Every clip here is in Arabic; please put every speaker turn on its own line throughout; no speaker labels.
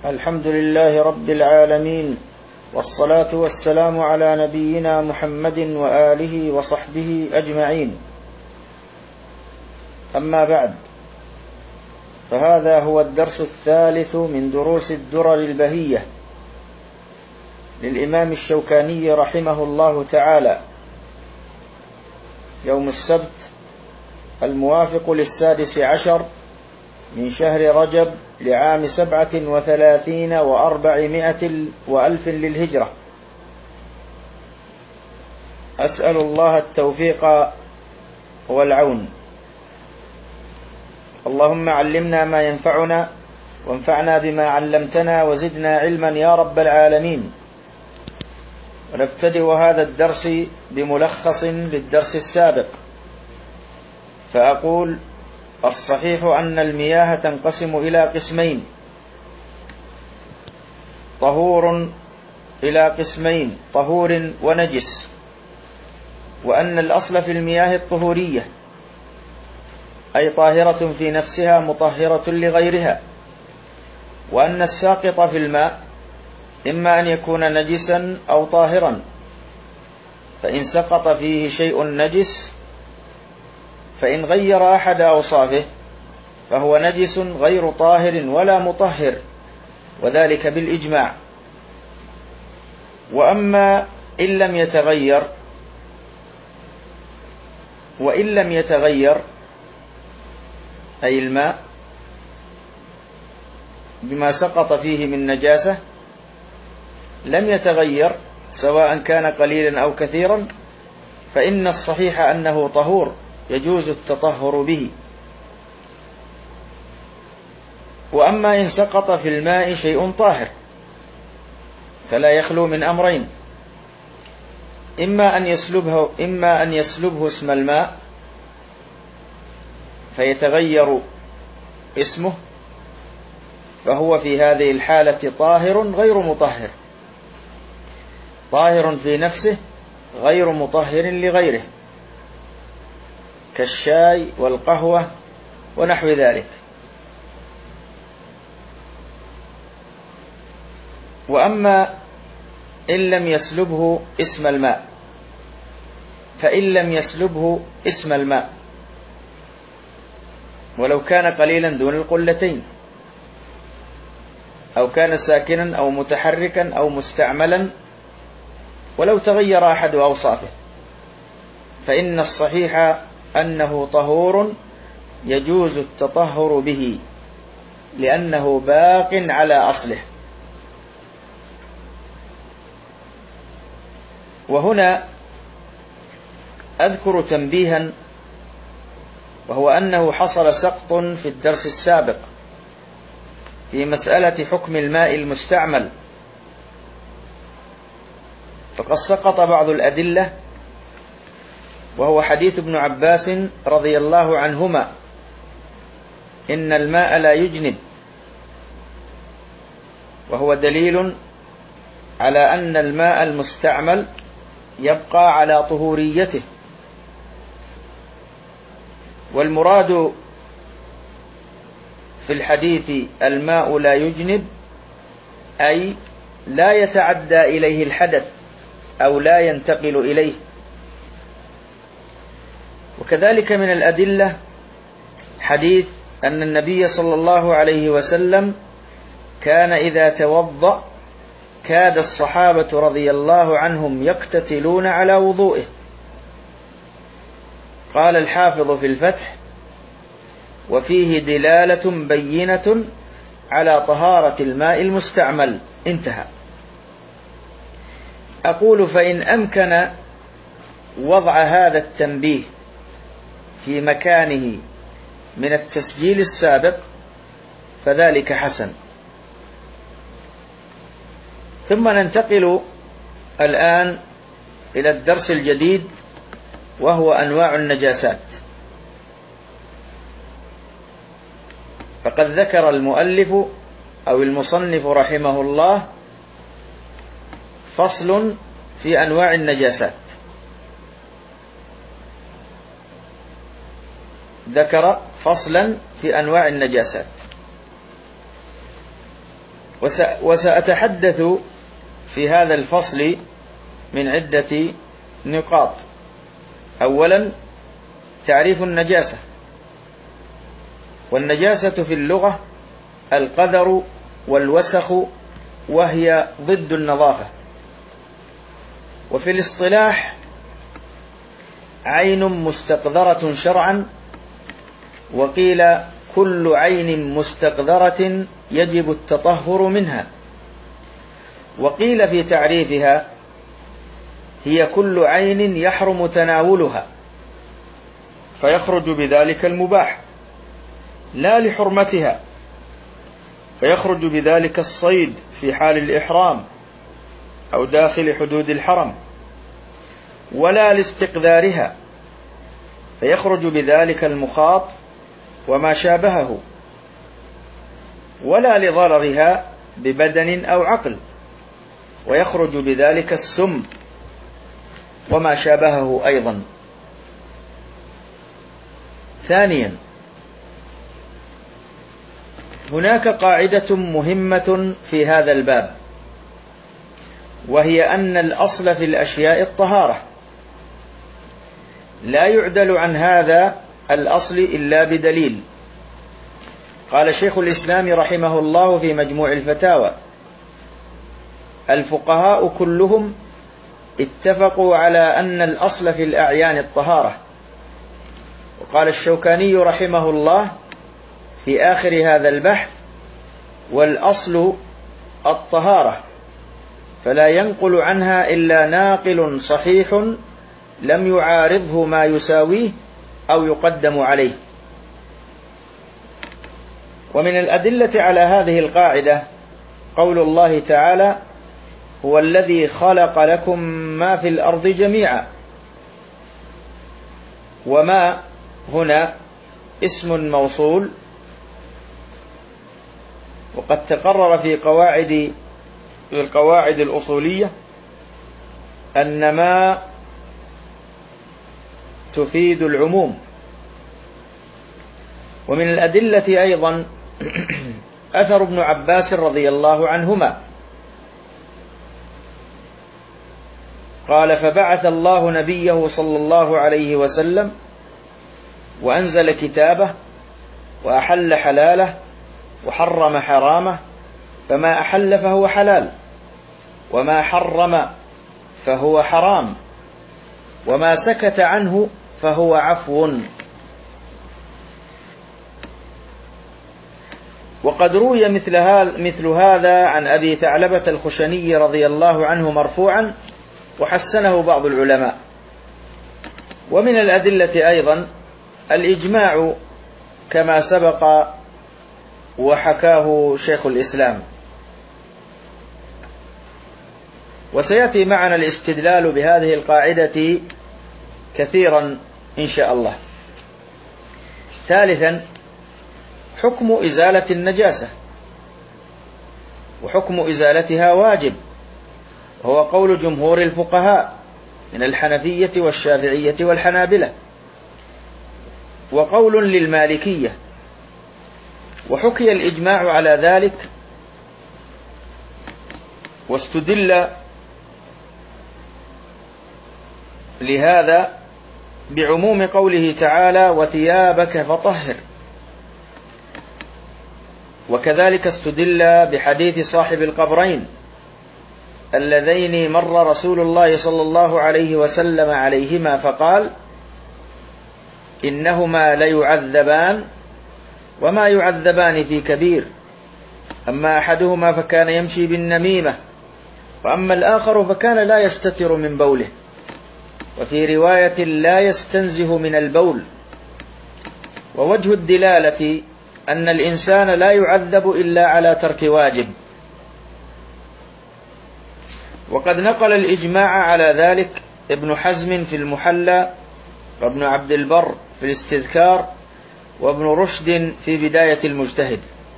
الحمد لله رب العالمين، والصلاة والسلام على نبينا محمد وآله وصحبه أجمعين. أما بعد، فهذا هو الدرس الثالث من دروس الدرر البهية للإمام الشوكاني رحمه الله تعالى، يوم السبت الموافق 16 من شهر رجب لعام 37 و400 وألف للهجرة. أسأل الله التوفيق والعون. اللهم علمنا ما ينفعنا، وانفعنا بما علمتنا، وزدنا علما يا رب العالمين. ونبتدئ هذا الدرس بملخص للدرس السابق، فأقول: الصحيح أن المياه تنقسم إلى قسمين: إلى قسمين طهور ونجس، وأن الأصل في المياه الطهورية، أي طاهرة في نفسها مطهرة لغيرها، وأن الساقط في الماء إما أن يكون نجسا أو طاهرا، فإن سقط فيه شيء نجس فإن غير أحد أوصافه فهو نجس غير طاهر ولا مطهر، وذلك بالإجماع. وأما إن لم يتغير أي الماء بما سقط فيه من نجاسة لم يتغير سواء كان قليلا أو كثيرا، فإن الصحيح أنه طهور يجوز التطهر به. وأما إن سقط في الماء شيء طاهر فلا يخلو من أمرين: إما أن يسلبه اسم الماء فيتغير اسمه، فهو في هذه الحالة طاهر غير مطهر، طاهر في نفسه غير مطهر لغيره، كالشاي والقهوة ونحو ذلك. وأما إن لم يسلبه اسم الماء، فإن لم يسلبه اسم الماء ولو كان قليلا دون القلتين، أو كان ساكنا أو متحركا أو مستعملا، ولو تغير أحد أوصافه، فإن الصحيح أنه طهور يجوز التطهر به، لأنه باق على أصله. وهنا أذكر تنبيها، وهو أنه حصل سقط في الدرس السابق في مسألة حكم الماء المستعمل، فقد سقط بعض الأدلة، وهو حديث ابن عباس رضي الله عنهما: إن الماء لا يجنب، وهو دليل على أن الماء المستعمل يبقى على طهوريته. والمراد في الحديث الماء لا يجنب، أي لا يتعدى إليه الحدث أو لا ينتقل إليه. وكذلك من الأدلة حديث أن النبي صلى الله عليه وسلم كان إذا توضأ كاد الصحابة رضي الله عنهم يقتتلون على وضوئه. قال الحافظ في الفتح: وفيه دلالة بينة على طهارة الماء المستعمل. انتهى. أقول: فإن أمكن وضع هذا التنبيه في مكانه من التسجيل السابق فذلك حسن. ثم ننتقل الآن إلى الدرس الجديد، وهو أنواع النجاسات. فقد ذكر المؤلف أو المصنف رحمه الله فصل في أنواع النجاسات. ذكر فصلا في أنواع النجاسات. وسأتحدث في هذا الفصل من عدة نقاط. أولا تعريف النجاسة. والنجاسة في اللغة القذر والوسخ، وهي ضد النظافة. وفي الاصطلاح عين مستقذرة شرعا، وقيل كل عين مستقذرة يجب التطهر منها. وقيل في تعريفها هي كل عين يحرم تناولها فيخرج بذلك المباح، لا لحرمتها فيخرج بذلك الصيد في حال الإحرام أو داخل حدود الحرم، ولا لاستقذارها فيخرج بذلك المخاط وما شابهه، ولا لضررها ببدن أو عقل ويخرج بذلك السم وما شابهه أيضا. ثانيا هناك قاعدة مهمة في هذا الباب، وهي أن الأصل في الأشياء الطهارة، لا يعدل عن هذا الأصل إلا بدليل. قال شيخ الإسلام رحمه الله في مجموع الفتاوى: الفقهاء كلهم اتفقوا على أن الأصل في الأعيان الطهارة. وقال الشوكاني رحمه الله في آخر هذا البحث: والأصل الطهارة، فلا ينقل عنها إلا ناقل صحيح لم يعارضه ما يساويه أو يقدم عليه. ومن الأدلة على هذه القاعدة قول الله تعالى: هو الذي خلق لكم ما في الأرض جميعا. وما هنا اسم موصول، وقد تقرر في القواعد الأصولية أن ما تفيد العموم. ومن الأدلة أيضا أثر ابن عباس رضي الله عنهما قال: فبعث الله نبيه صلى الله عليه وسلم وأنزل كتابه وأحل حلاله وحرم حرامه، فما أحل فهو حلال، وما حرم فهو حرام، وما سكت عنه فهو عفو. وقد روي مثل هذا عن أبي ثعلبة الخشني رضي الله عنه مرفوعا، وحسنه بعض العلماء. ومن الأدلة أيضا الإجماع كما سبق وحكاه شيخ الإسلام. وسيأتي معنا الاستدلال بهذه القاعدة كثيرا إن شاء الله. ثالثا حكم إزالة النجاسة، وحكم إزالتها واجب، وهو قول جمهور الفقهاء من الحنفية والشافعية والحنابلة، وقول للمالكية. وحكي الإجماع على ذلك، واستدل لهذا بعموم قوله تعالى: وثيابك فطهر. وكذلك استدل بحديث صاحب القبرين اللذين مر رسول الله صلى الله عليه وسلم عليهما فقال: إنهما ليعذبان وما يعذبان في كبير، أما أحدهما فكان يمشي بالنميمة، وأما الآخر فكان لا يستتر من بوله، وفي رواية لا يستنزه من البول. ووجه الدلالة أن الإنسان لا يعذب إلا على ترك واجب. وقد نقل الإجماع على ذلك ابن حزم في المحلى، وابن عبد البر في الاستذكار، وابن رشد في بداية المجتهد.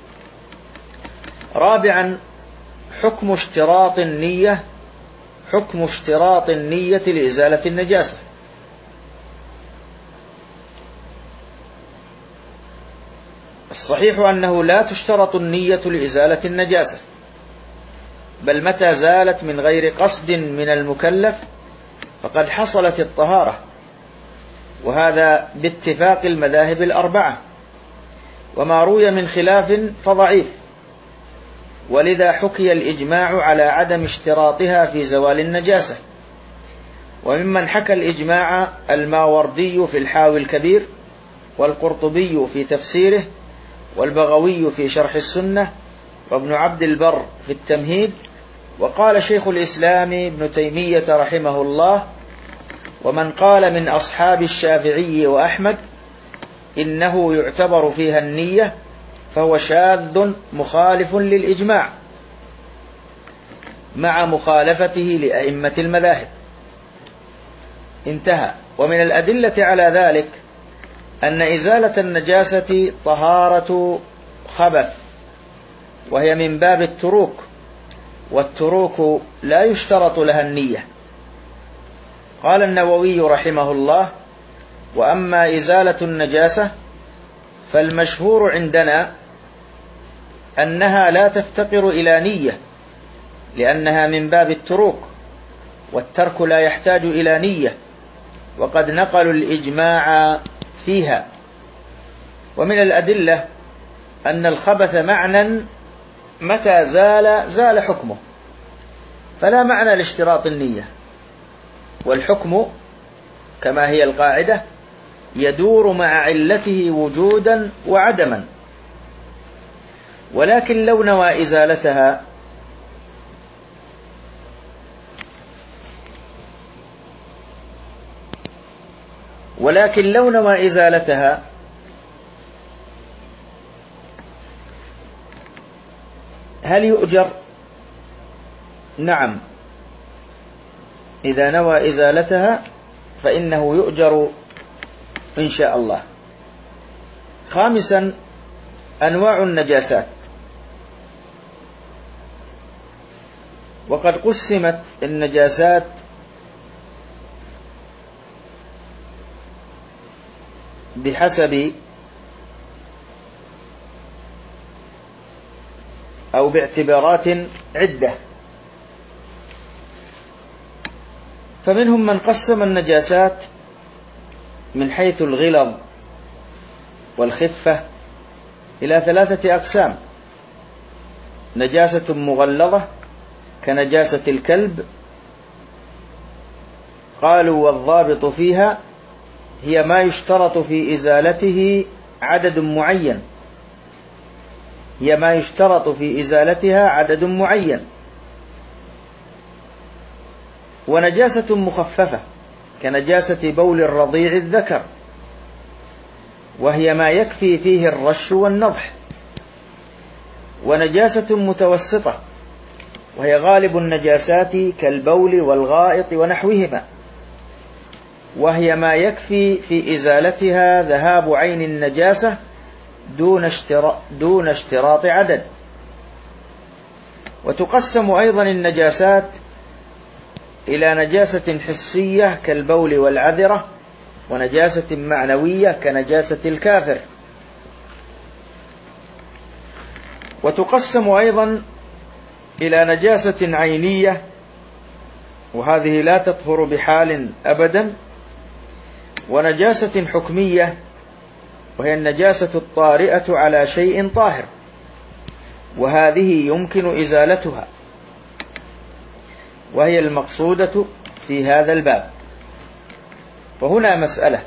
رابعا حكم اشتراط النية، حكم اشتراط النية لإزالة النجاسة. الصحيح أنه لا تشترط النية لإزالة النجاسة، بل متى زالت من غير قصد من المكلف فقد حصلت الطهارة، وهذا باتفاق المذاهب الأربعة، وما روي من خلاف فضعيف، ولذا حكي الإجماع على عدم اشتراطها في زوال النجاسة. وممن حكى الإجماع الماوردي في الحاوي الكبير، والقرطبي في تفسيره، والبغوي في شرح السنة، وابن عبد البر في التمهيد. وقال شيخ الإسلام ابن تيمية رحمه الله: ومن قال من أصحاب الشافعي وأحمد إنه يعتبر فيها النية فهو شاذ مخالف للإجماع مع مخالفته لأئمة المذاهب. انتهى. ومن الأدلة على ذلك أن إزالة النجاسة طهارة خبث، وهي من باب التروك، والتروك لا يشترط لها النية. قال النووي رحمه الله: وأما إزالة النجاسة فالمشهور عندنا أنها لا تفتقر إلى نية، لأنها من باب التروك، والترك لا يحتاج إلى نية، وقد نقلوا الإجماع فيها. ومن الأدلة أن الخبث معنى متى زال حكمه، فلا معنى لاشتراط النية، والحكم كما هي القاعدة يدور مع علته وجودا وعدما. ولكن لو نوى إزالتها هل يؤجر؟ نعم، إذا نوى إزالتها فإنه يؤجر إن شاء الله. خامسا، أنواع النجاسات. وقد قسمت النجاسات بحسب أو باعتبارات عدة. فمنهم من قسم النجاسات من حيث الغلظ والخفة إلى 3 أقسام: نجاسة مغلظة كنجاسة الكلب، قالوا والضابط فيها هي ما يشترط في إزالته عدد معين، عدد معين. ونجاسة مخففة كنجاسة بول الرضيع الذكر، وهي ما يكفي فيه الرش والنضح. ونجاسة متوسطة، وهي غالب النجاسات كالبول والغائط ونحوهما، وهي ما يكفي في إزالتها ذهاب عين النجاسة دون اشتراط عدد. وتقسم أيضا النجاسات إلى نجاسة حسية كالبول والعذرة، ونجاسة معنوية كنجاسة الكافر. وتقسم أيضا إلى نجاسة عينية، وهذه لا تطهر بحال أبدا. ونجاسة حكمية، وهي النجاسة الطارئة على شيء طاهر، وهذه يمكن إزالتها، وهي المقصودة في هذا الباب. وهنا مسألة،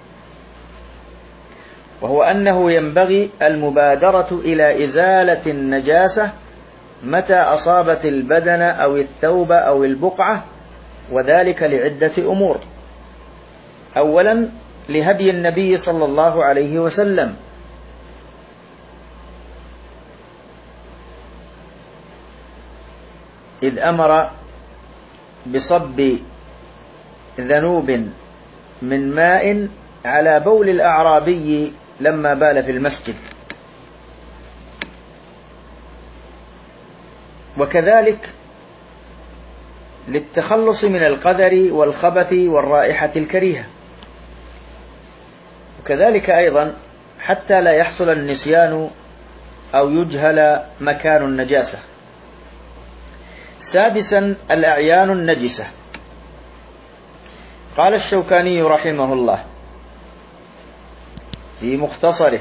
وهو أنه ينبغي المبادرة إلى إزالة النجاسة متى أصابت البدن أو الثوب أو البقعة، وذلك لعدة أمور. أولا، لهدي النبي صلى الله عليه وسلم، إذ أمر بصب ذنوب من ماء على بول الأعرابي لما بال في المسجد. وكذلك للتخلص من القذر والخبث والرائحة الكريهة. وكذلك أيضا حتى لا يحصل النسيان أو يجهل مكان النجاسة. سادسا الأعيان النجسة. قال الشوكاني رحمه الله في مختصره: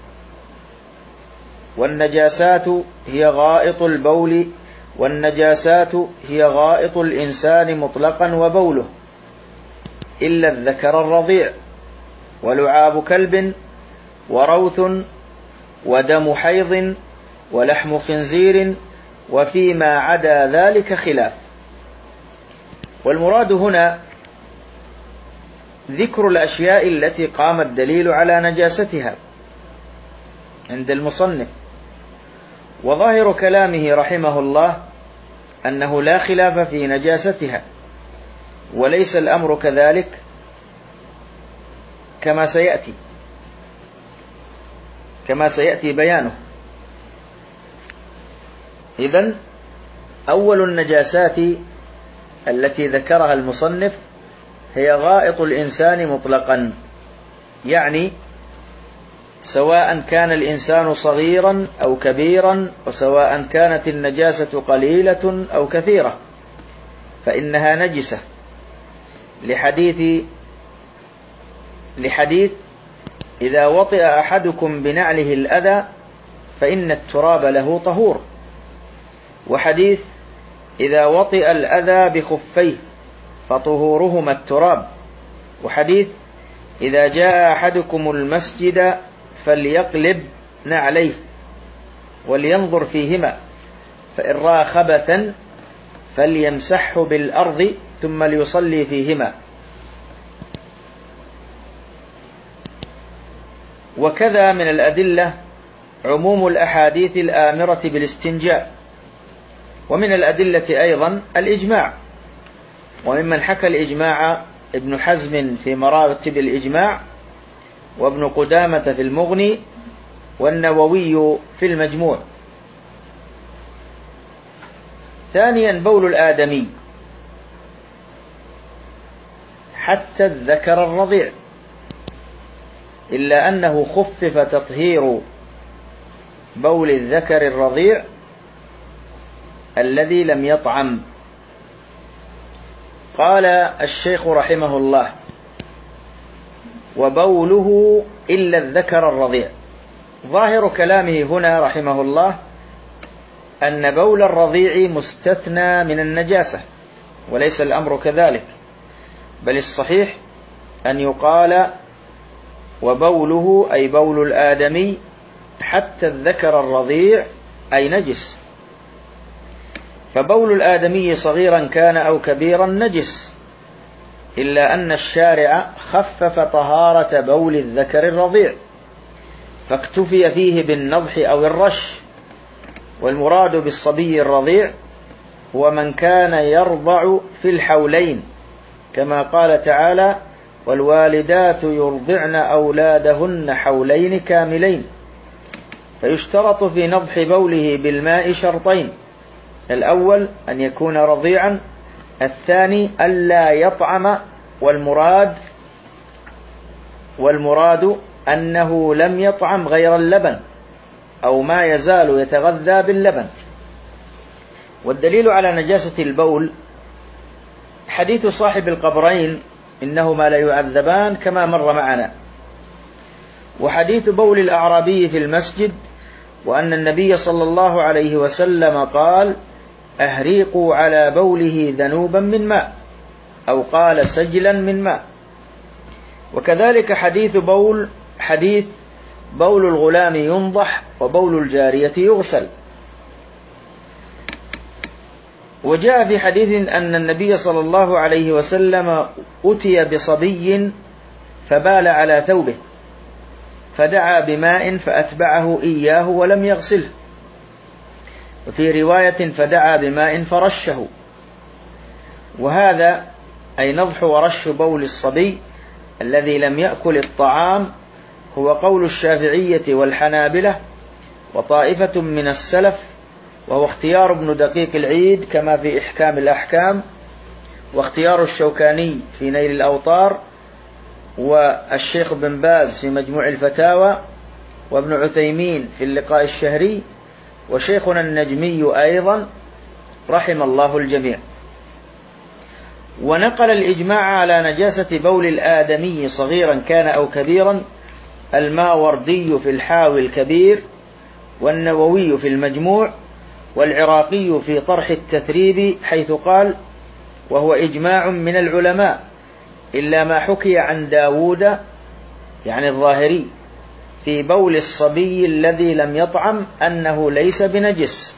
والنجاسات هي غائط البول، والنجاسات هي غائط الإنسان مطلقا وبوله إلا الذكر الرضيع، ولعاب كلب، وروث، ودم حيض، ولحم خنزير، وفيما عدا ذلك خلاف. والمراد هنا ذكر الأشياء التي قام الدليل على نجاستها عند المصنف، وظاهر كلامه رحمه الله أنه لا خلاف في نجاستها، وليس الأمر كذلك كما سيأتي بيانه. إذن أول النجاسات التي ذكرها المصنف هي غائط الإنسان مطلقا، يعني سواء كان الإنسان صغيرا أو كبيرا، وسواء كانت النجاسة قليلة أو كثيرة، فإنها نجسة، لحديث إذا وطئ أحدكم بنعله الأذى فإن التراب له طهور، وحديث إذا وطئ الأذى بخفيه فطهورهما التراب، وحديث إذا جاء أحدكم المسجد فليقلب نعليه ولينظر فيهما، فإن رأى خبثا فليمسحه بالأرض ثم ليصلي فيهما. وكذا من الأدلة عموم الأحاديث الآمرة بالاستنجاء، ومن الأدلة أيضا الإجماع، وممن حكى الإجماع ابن حزم في مراتب الإجماع، وابن قدامة في المغني، والنووي في المجموع. ثانيا بول الآدمي حتى الذكر الرضيع، إلا أنه خفف تطهير بول الذكر الرضيع الذي لم يطعم. قال الشيخ رحمه الله: وبوله إلا الذكر الرضيع. ظاهر كلامه هنا رحمه الله أن بول الرضيع مستثنى من النجاسة، وليس الأمر كذلك، بل الصحيح أن يقال وبوله أي بول الآدمي حتى الذكر الرضيع أي نجس، فبول الآدمي صغيرا كان أو كبيرا نجس، إلا أن الشارع خفف طهارة بول الذكر الرضيع فاكتفي فيه بالنضح أو الرش. والمراد بالصبي الرضيع هو من كان يرضع في الحولين، كما قال تعالى: والوالدات يرضعن أولادهن حولين كاملين. فيشترط في نضح بوله بالماء شرطين: الأول أن يكون رضيعا، الثاني ألا يطعم، والمراد أنه لم يطعم غير اللبن أو ما يزال يتغذى باللبن. والدليل على نجاسة البول حديث صاحب القبرين إنهما لا يعذبان كما مر معنا، وحديث بول الأعرابي في المسجد، وأن النبي صلى الله عليه وسلم قال: أهريقوا على بوله ذنوبا من ماء، أو قال سجلا من ماء. وكذلك حديث بول الغلام ينضح، وبول الجارية يغسل. وجاء في حديث أن النبي صلى الله عليه وسلم أتي بصبي فبال على ثوبه، فدعا بماء فأتبعه إياه ولم يغسله، وفي رواية فدعا بماء فرشه. وهذا أي نضح ورش بول الصبي الذي لم يأكل الطعام هو قول الشافعية والحنابلة وطائفة من السلف، وهو اختيار ابن دقيق العيد كما في إحكام الأحكام، واختيار الشوكاني في نيل الأوطار، والشيخ بن باز في مجموع الفتاوى، وابن عثيمين في اللقاء الشهري، وشيخنا النجمي أيضا رحم الله الجميع. ونقل الإجماع على نجاسة بول الآدمي صغيرا كان أو كبيرا الماوردي في الحاوي الكبير، والنووي في المجموع، والعراقي في طرح التثريب، حيث قال: وهو إجماع من العلماء إلا ما حكي عن داود يعني الظاهري في بول الصبي الذي لم يطعم أنه ليس بنجس،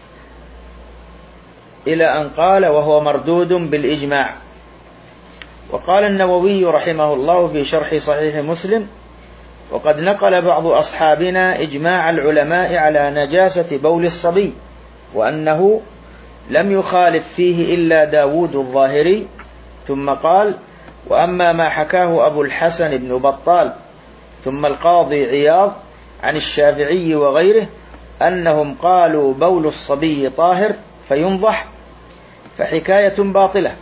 إلى أن قال: وهو مردود بالإجماع. وقال النووي رحمه الله في شرح صحيح مسلم: وقد نقل بعض أصحابنا إجماع العلماء على نجاسة بول الصبي، وأنه لم يخالف فيه إلا داود الظاهري. ثم قال: وأما ما حكاه أبو الحسن بن بطال ثم القاضي عياض عن الشافعي وغيره أنهم قالوا بول الصبي طاهر فينضح، فحكاية باطلة.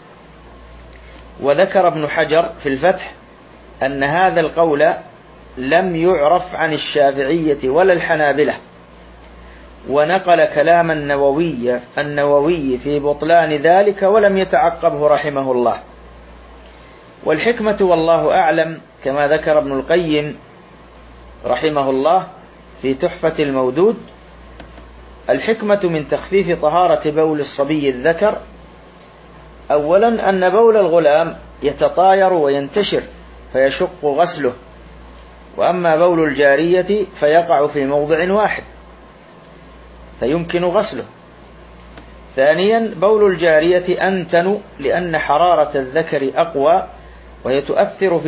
وذكر ابن حجر في الفتح أن هذا القول لم يعرف عن الشافعية ولا الحنابلة، ونقل كلام النووي في بطلان ذلك ولم يتعقبه رحمه الله. والحكمة والله أعلم كما ذكر ابن القيم رحمه الله في تحفة المودود: الحكمة من تخفيف طهارة بول الصبي الذكر أولا أن بول الغلام يتطاير وينتشر فيشق غسله، وأما بول الجارية فيقع في موضع واحد فيمكن غسله. ثانيا بول الجارية أنتن لأن حرارة الذكر أقوى وهي تؤثر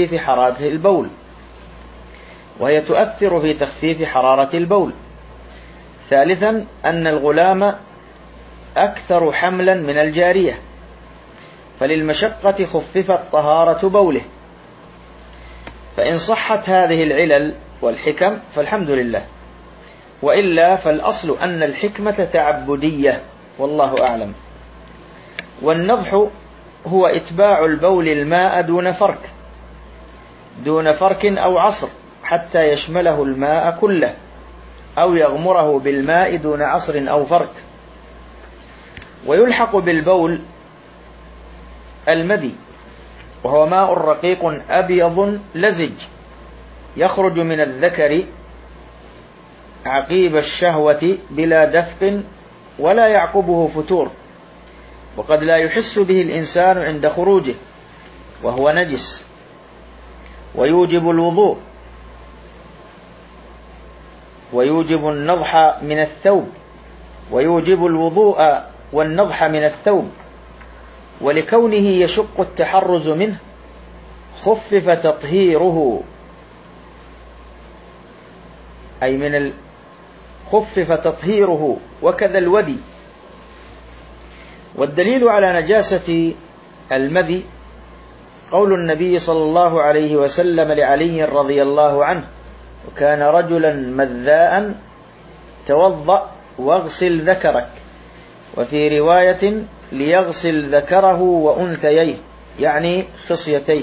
في حرارة البول. ثالثا أن الغلام أكثر حملا من الجارية، فللمشقة خففت طهارة بوله. فإن صحت هذه العلل والحكم فالحمد لله، وإلا فالأصل أن الحكمة تعبدية والله أعلم. والنضح هو إتباع البول الماء دون فرك أو عصر حتى يشمله الماء كله، أو يغمره بالماء دون عصر أو فرك. ويلحق بالبول المدي، وهو ماء رقيق أبيض لزج يخرج من الذكر عقيب الشهوة بلا دفق ولا يعقبه فتور، وقد لا يحس به الإنسان عند خروجه، وهو نجس ويوجب الوضوء، ويوجب النضح من الثوب، ويوجب الوضوء والنضح من الثوب. ولكونه يشق التحرز منه خفف تطهيره، خفف تطهيره، وكذا الودي. والدليل على نجاسة المذي قول النبي صلى الله عليه وسلم لعلي رضي الله عنه: وكان رجلا مذاء توضأ واغسل ذكرك، وفي رواية ليغسل ذكره وأنثييه يعني خصيتيه.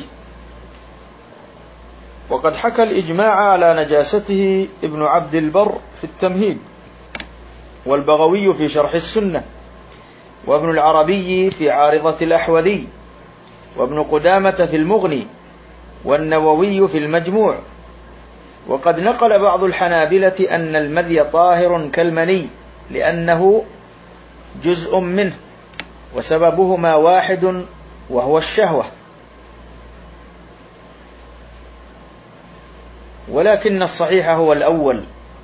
وقد حكى الإجماع على نجاسته ابن عبد البر في التمهيد، والبغوي في شرح السنة، وابن العربي في عارضة الأحوذي، وابن قدامة في المغني، والنووي في المجموع. وقد نقل بعض الحنابلة أن المذي طاهر كالمني لأنه جزء منه وسببهما واحد وهو الشهوة، ولكن الصحيح هو الأول.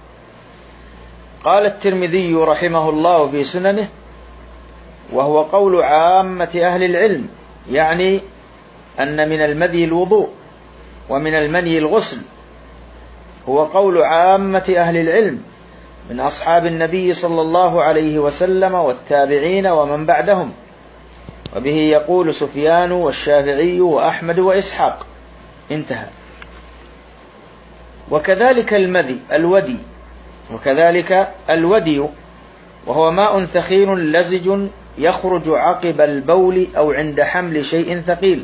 قال الترمذي رحمه الله في سننه: وهو قول عامة أهل العلم، يعني أن من المذي الوضوء ومن المني الغسل. هو قول عامة أهل العلم من أصحاب النبي صلى الله عليه وسلم والتابعين ومن بعدهم، وبه يقول سفيان والشافعي وأحمد وإسحاق. انتهى. وكذلك الودي وهو ماء ثخين لزج يخرج عقب البول أو عند حمل شيء ثقيل،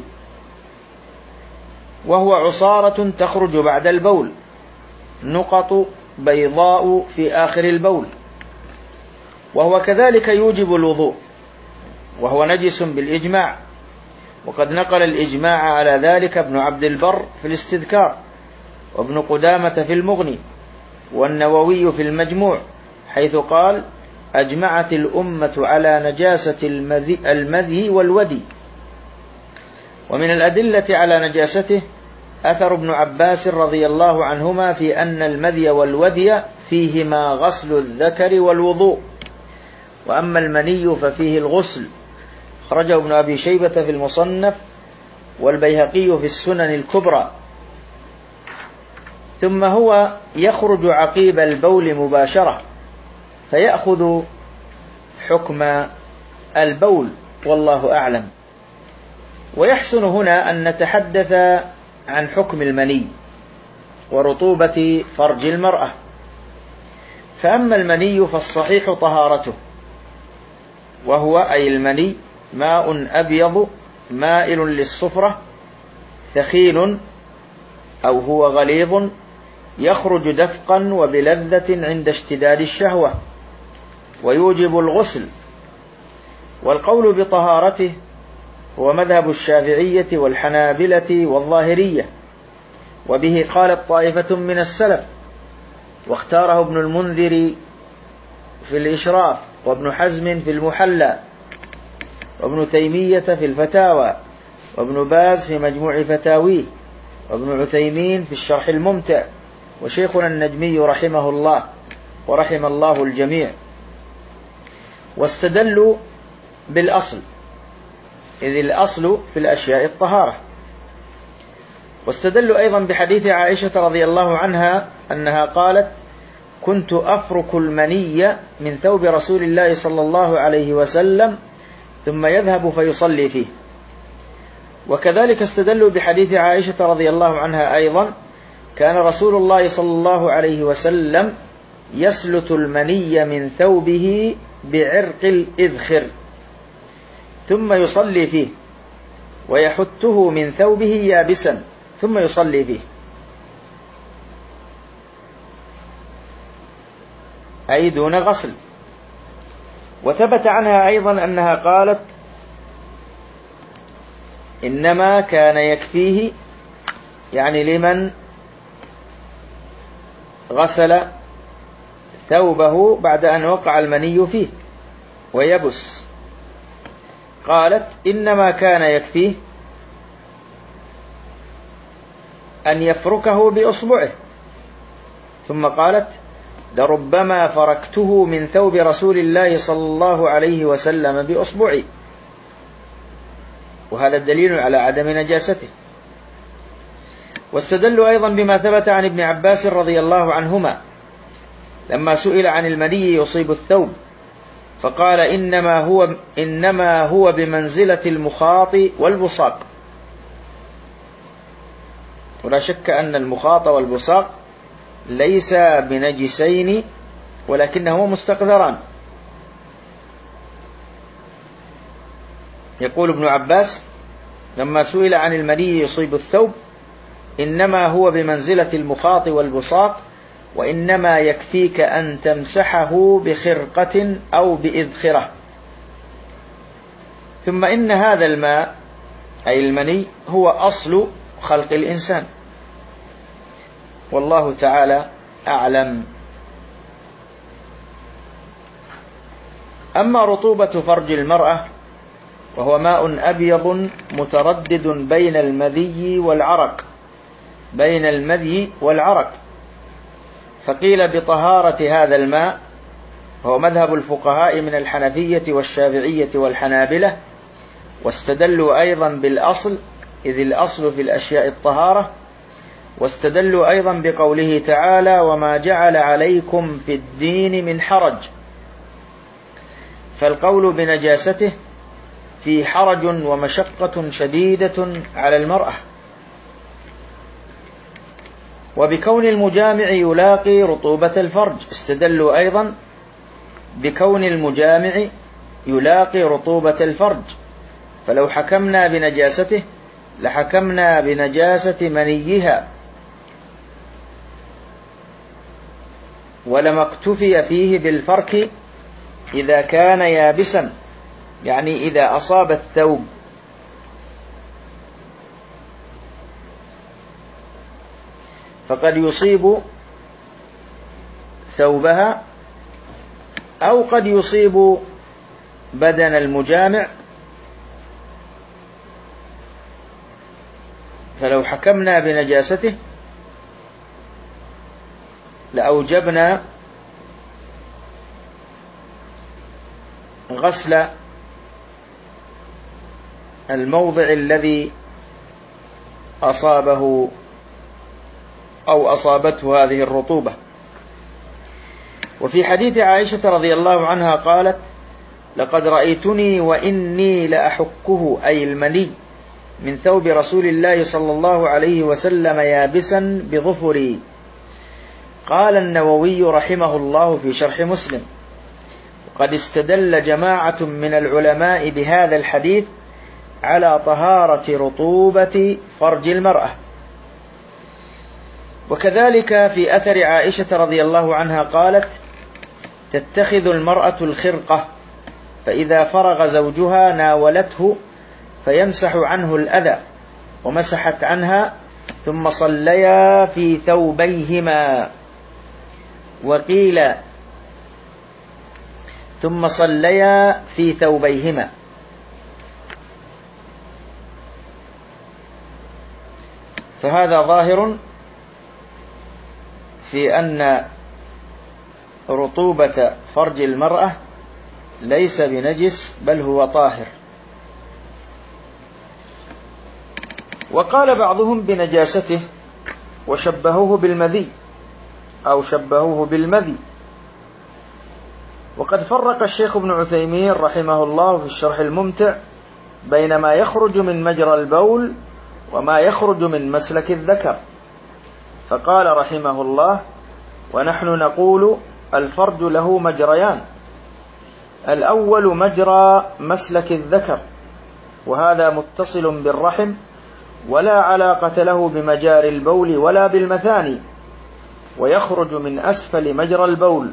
وهو عصارة تخرج بعد البول، نقط بيضاء في آخر البول، وهو كذلك يوجب الوضوء وهو نجس بالإجماع، وقد نقل الإجماع على ذلك ابن عبد البر في الاستذكار، وابن قدامة في المغني، والنووي في المجموع، حيث قال: أجمعت الأمة على نجاسة المذي والودي. ومن الأدلة على نجاسته أثر ابن عباس رضي الله عنهما في أن المذي والودي فيهما غسل الذكر والوضوء، وأما المني ففيه الغسل. خرجه ابن أبي شيبة في المصنف، والبيهقي في السنن الكبرى. ثم هو يخرج عقيب البول مباشرة، فيأخذ حكم البول، والله أعلم. ويحسن هنا أن نتحدث عن حكم المني ورطوبة فرج المرأة. فأما المني فالصحيح طهارته، وهو أي المني ماء أبيض مائل للصفرة ثخين أو هو غليظ، يخرج دفقا وبلذة عند اشتداد الشهوة، ويوجب الغسل. والقول بطهارته هو مذهب الشافعية والحنابلة والظاهرية، وبه قالت طائفة من السلف، واختاره ابن المنذر في الإشراف، وابن حزم في المحلى، وابن تيمية في الفتاوى، وابن باز في مجموع فتاويه، وابن عثيمين في الشرح الممتع، وشيخنا النجمي رحمه الله ورحم الله الجميع. واستدلوا بالأصل، إذ الأصل في الأشياء الطهارة. واستدلوا أيضا بحديث عائشة رضي الله عنها أنها قالت: كنت أفرك المني من ثوب رسول الله صلى الله عليه وسلم ثم يذهب فيصلي فيه. وكذلك استدلوا بحديث عائشة رضي الله عنها أيضا: كان رسول الله صلى الله عليه وسلم يسلت المني من ثوبه بعرق الإذخر ثم يصلي فيه، ويحته من ثوبه يابسا ثم يصلي فيه، أي دون غسل. وثبت عنها أيضا أنها قالت: إنما كان يكفيه، يعني لمن غسل ثوبه بعد أن وقع المني فيه ويبس، قالت: إنما كان يكفيه أن يفركه بأصبعه. ثم قالت: لربما فركته من ثوب رسول الله صلى الله عليه وسلم بأصبعي. وهذا الدليل على عدم نجاسته. واستدلوا أيضا بما ثبت عن ابن عباس رضي الله عنهما لما سئل عن المني يصيب الثوب، فقال: إنما هو بمنزلة المخاط والبصاق. ولا شك أن المخاط والبصاق ليس بنجسين، ولكنهما مستقذران. يقول ابن عباس لما سئل عن المني يصيب الثوب: إنما هو بمنزلة المخاط والبصاق، وإنما يكفيك أن تمسحه بخرقة أو بإذخرة. ثم إن هذا الماء أي المني هو أصل خلق الإنسان، والله تعالى أعلم. أما رطوبة فرج المرأة وهو ماء أبيض متردد بين المذي والعرق، فقيل بطهارة هذا الماء، هو مذهب الفقهاء من الحنفية والشافعية والحنابلة. واستدلوا أيضا بالأصل، إذ الأصل في الأشياء الطهارة. واستدلوا أيضا بقوله تعالى: وما جعل عليكم في الدين من حرج، فالقول بنجاسته في حرج ومشقة شديدة على المرأة. وبكون المجامع يلاقي رطوبة الفرج، استدلوا أيضا بكون المجامع يلاقي رطوبة الفرج، فلو حكمنا بنجاسته لحكمنا بنجاسة منيها، ولما اكتفي فيه بالفرك إذا كان يابسا، يعني إذا أصاب الثوب فقد يصيب ثوبها أو قد يصيب بدن المجامع، فلو حكمنا بنجاسته لأوجبنا غسل الموضع الذي أصابه أو أصابته هذه الرطوبة. وفي حديث عائشة رضي الله عنها قالت: لقد رأيتني وإني لأحكه، أي المني، من ثوب رسول الله صلى الله عليه وسلم يابسا بظفري. قال النووي رحمه الله في شرح مسلم: وقد استدل جماعة من العلماء بهذا الحديث على طهارة رطوبة فرج المرأة. وكذلك في أثر عائشة رضي الله عنها قالت: تتخذ المرأة الخرقة، فإذا فرغ زوجها ناولته فيمسح عنه الأذى، ومسحت عنها ثم صليا في ثوبيهما. وقيل ثم صليا في ثوبيهما. فهذا ظاهر في أن رطوبة فرج المرأة ليس بنجس بل هو طاهر. وقال بعضهم بنجاسته وشبهوه بالمذي أو شبهوه بالمذي. وقد فرق الشيخ ابن عثيمين رحمه الله في الشرح الممتع بين ما يخرج من مجرى البول وما يخرج من مسلك الذكر، فقال رحمه الله: ونحن نقول الفرج له مجريان، الأول مجرى مسلك الذكر، وهذا متصل بالرحم ولا علاقة له بمجاري البول ولا بالمثاني، ويخرج من أسفل مجرى البول.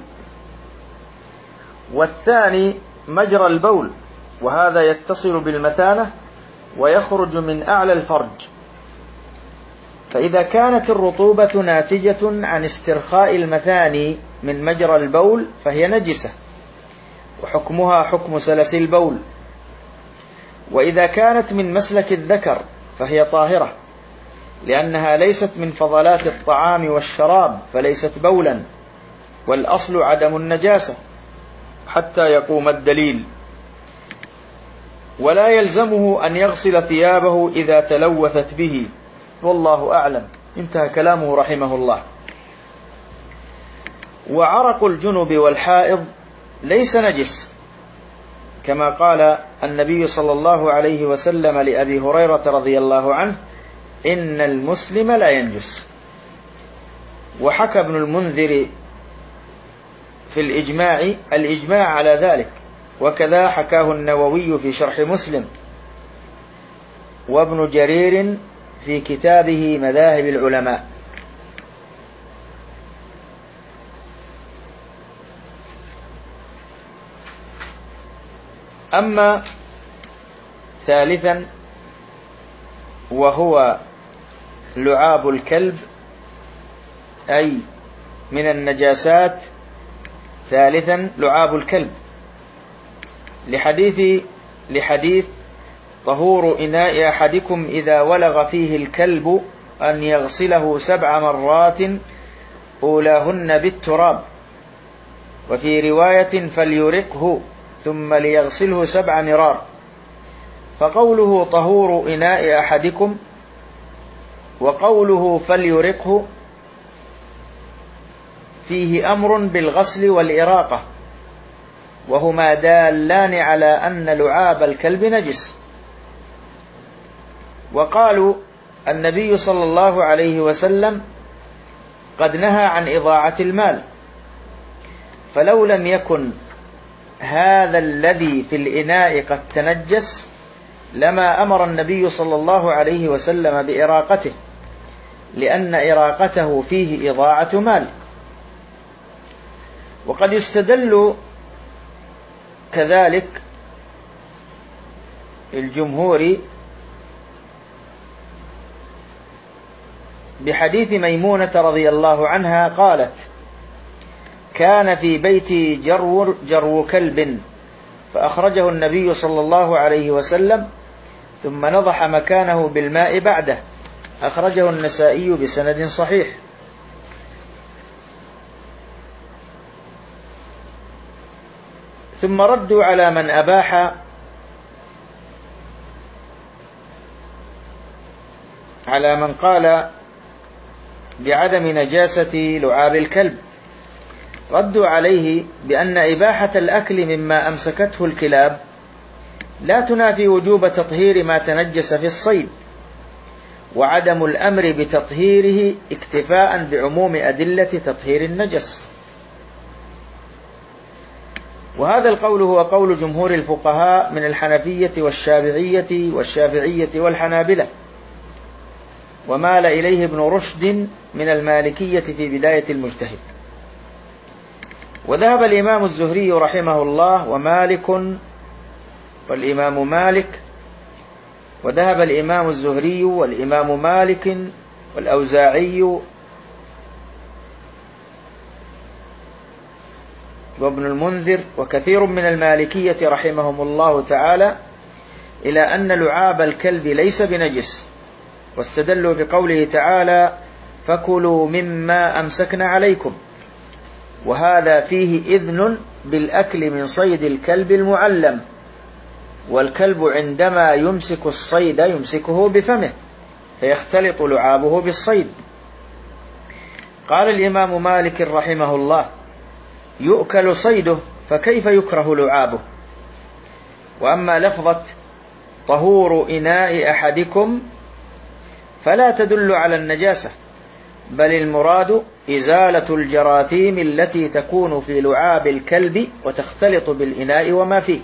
والثاني مجرى البول، وهذا يتصل بالمثانة ويخرج من أعلى الفرج. فإذا كانت الرطوبة ناتجة عن استرخاء المثاني من مجرى البول فهي نجسة، وحكمها حكم سلس البول. وإذا كانت من مسلك الذكر فهي طاهرة، لأنها ليست من فضلات الطعام والشراب، فليست بولا، والأصل عدم النجاسة حتى يقوم الدليل. ولا يلزمه أن يغسل ثيابه إذا تلوثت به، والله أعلم. انتهى كلامه رحمه الله. وعرق الجنب والحائض ليس نجس، كما قال النبي صلى الله عليه وسلم لأبي هريرة رضي الله عنه: إن المسلم لا ينجس. وحكى ابن المنذر في الإجماع على ذلك، وكذا حكاه النووي في شرح مسلم، وابن جرير في كتابه مذاهب العلماء. أما ثالثا وهو لعاب الكلب، أي من النجاسات. ثالثا لعاب الكلب، لحديث طهور إناء أحدكم إذا ولغ فيه الكلب أن يغسله 7 مرات أولاهن بالتراب، وفي رواية فليرقه ثم ليغسله 7 مرار. فقوله طهور إناء أحدكم وقوله فليرقه فيه أمر بالغسل والإراقة، وهما دالان على أن لعاب الكلب نجس. وقالوا النبي صلى الله عليه وسلم قد نهى عن إضاعة المال، فلو لم يكن هذا الذي في الإناء قد تنجس لما أمر النبي صلى الله عليه وسلم بإراقته، لأن إراقته فيه إضاعة مال. وقد يستدل كذلك الجمهور بحديث ميمونة رضي الله عنها قالت: كان في بيتي جرو كلب فأخرجه النبي صلى الله عليه وسلم ثم نضح مكانه بالماء بعده. أخرجه النسائي بسند صحيح. ثم ردوا على من أباح على من قال بعدم نجاسة لعاب الكلب، ردوا عليه بأن إباحة الأكل مما أمسكته الكلاب لا تنافي وجوب تطهير ما تنجس في الصيد، وعدم الأمر بتطهيره اكتفاء بعموم أدلة تطهير النجس. وهذا القول هو قول جمهور الفقهاء من الحنفية والشافعية والحنابلة، ومال إليه ابن رشد من المالكية في بداية المجتهد. وذهب الإمام الزهري رحمه الله ومالك والإمام مالك، وذهب الإمام الزهري والإمام مالك والأوزاعي وابن المنذر وكثير من المالكية رحمهم الله تعالى إلى أن لعاب الكلب ليس بنجس، واستدلوا بقوله تعالى: فكلوا مما أمسكنا عليكم، وهذا فيه إذن بالأكل من صيد الكلب المعلم، والكلب عندما يمسك الصيد يمسكه بفمه فيختلط لعابه بالصيد. قال الإمام مالك رحمه الله: يؤكل صيده فكيف يكره لعابه؟ وأما لفظة طهور إناء أحدكم فلا تدل على النجاسة، بل المراد إزالة الجراثيم التي تكون في لعاب الكلب وتختلط بالإناء وما فيه.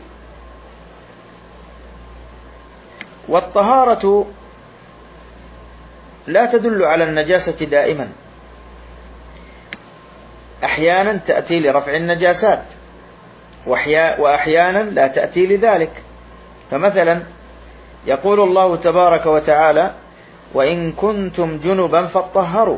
والطهارة لا تدل على النجاسة دائما، أحيانا تأتي لرفع النجاسات وأحيانا لا تأتي لذلك. فمثلا يقول الله تبارك وتعالى: وإن كنتم جنبا فاطهروا،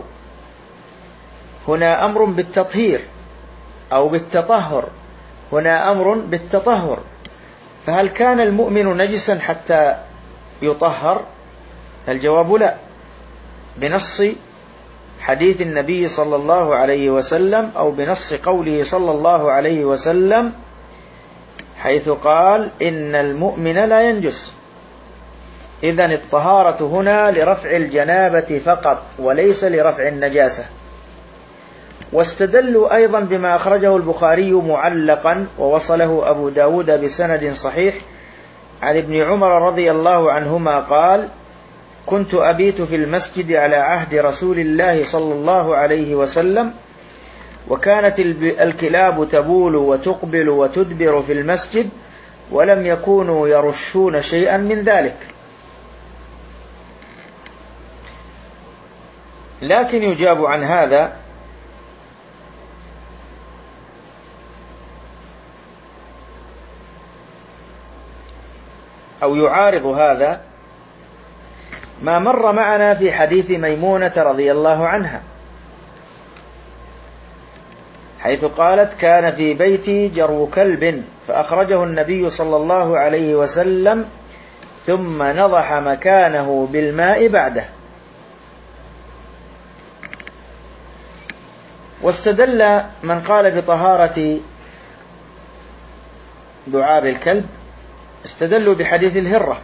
هنا أمر بالتطهير أو بالتطهر، هنا أمر بالتطهر. فهل كان المؤمن نجسا حتى يطهر؟ الجواب لا، بنص حديث النبي صلى الله عليه وسلم أو بنص قوله صلى الله عليه وسلم حيث قال: إن المؤمن لا ينجس. إذن الطهارة هنا لرفع الجنابة فقط وليس لرفع النجاسة. واستدلوا أيضا بما أخرجه البخاري معلقا ووصله أبو داود بسند صحيح عن ابن عمر رضي الله عنهما قال: كنت أبيت في المسجد على عهد رسول الله صلى الله عليه وسلم، وكانت الكلاب تبول وتقبل وتدبر في المسجد، ولم يكونوا يرشون شيئا من ذلك. لكن يجاب عن هذا أو يعارض هذا ما مر معنا في حديث ميمونة رضي الله عنها، حيث قالت: كان في بيتي جرو كلب فأخرجه النبي صلى الله عليه وسلم ثم نضح مكانه بالماء بعده. واستدل من قال بطهارة لعاب الكلب، استدلوا بحديث الهرة: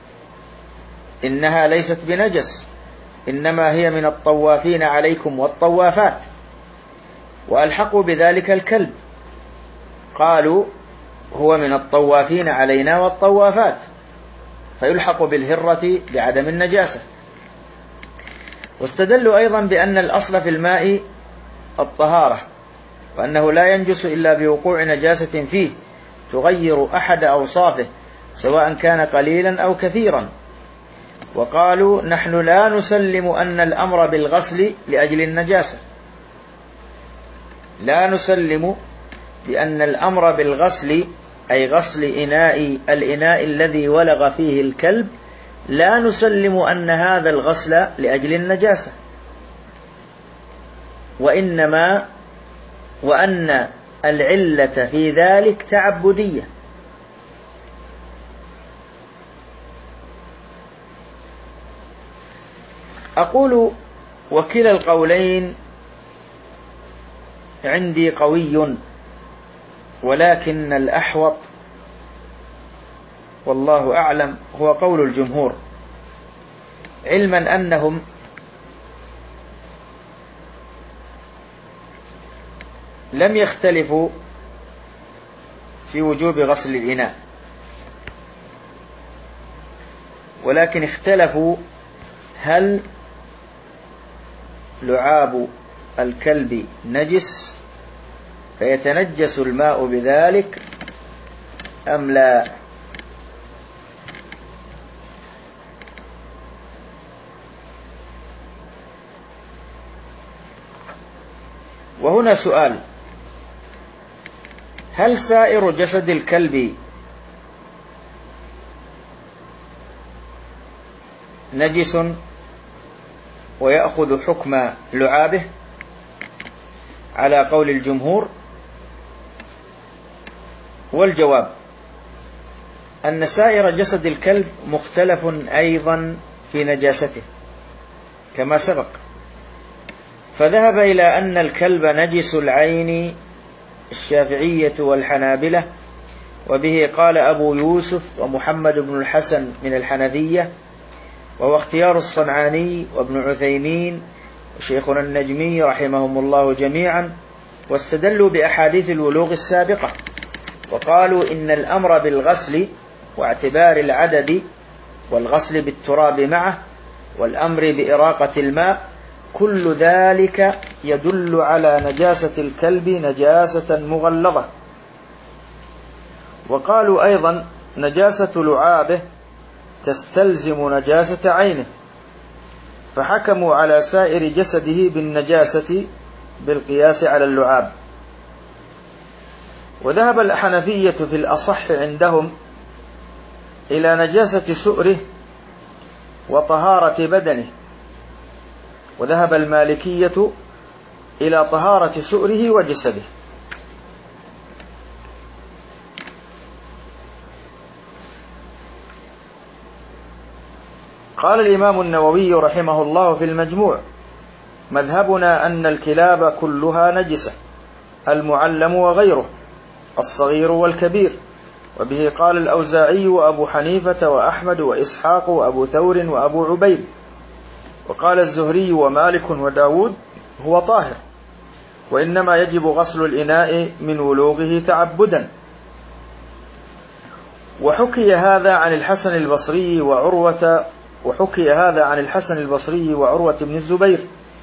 إنها ليست بنجس، إنما هي من الطوافين عليكم والطوافات، وألحقوا بذلك الكلب، قالوا هو من الطوافين علينا والطوافات، فيلحق بالهرة بعدم النجاسة. واستدلوا أيضا بأن الأصل في الماء الطهارة، وأنه لا ينجس إلا بوقوع نجاسة فيه تغير أحد أوصافه سواء كان قليلا أو كثيرا. وقالوا: نحن لا نسلم أن الأمر بالغسل لأجل النجاسة، لا نسلم بأن الأمر بالغسل أي غسل الإناء الذي ولغ فيه الكلب، لا نسلم أن هذا الغسل لأجل النجاسة، وأن العلة في ذلك تعبدية. أقول وكلا القولين عندي قوي، ولكن الأحوط والله أعلم هو قول الجمهور، علما أنهم لم يختلفوا في وجوب غسل الإناء، ولكن اختلفوا هل لعاب الكلب نجس فيتنجس الماء بذلك أم لا. وهنا سؤال: هل سائر جسد الكلب نجس ويأخذ حكم لعابه على قول الجمهور؟ والجواب أن سائر جسد الكلب مختلف أيضا في نجاسته كما سبق، فذهب إلى أن الكلب نجس العين الشافعية والحنابلة، وبه قال أبو يوسف ومحمد بن الحسن من الحنفية، وهو اختيار الصنعاني وابن عثيمين وشيخنا النجمي رحمهم الله جميعا، واستدلوا بأحاديث الولوغ السابقة، وقالوا إن الأمر بالغسل واعتبار العدد والغسل بالتراب معه والأمر بإراقة الماء كل ذلك يدل على نجاسة الكلب نجاسة مغلظة. وقالوا أيضا نجاسة لعابه تستلزم نجاسة عينه، فحكموا على سائر جسده بالنجاسة بالقياس على اللعاب. وذهب الحنفية في الأصح عندهم إلى نجاسة سؤره وطهارة بدنه، وذهب المالكية إلى طهارة سؤره وجسده. قال الإمام النووي رحمه الله في المجموع: مذهبنا أن الكلاب كلها نجسة، المعلم وغيره، الصغير والكبير، وبه قال الأوزاعي وأبو حنيفة وأحمد وإسحاق وأبو ثور وأبو عبيد، وقال الزهري ومالك وداود هو طاهر، وإنما يجب غسل الإناء من ولوغه تعبدا. وحكي هذا عن الحسن البصري وعروة بن الزبير،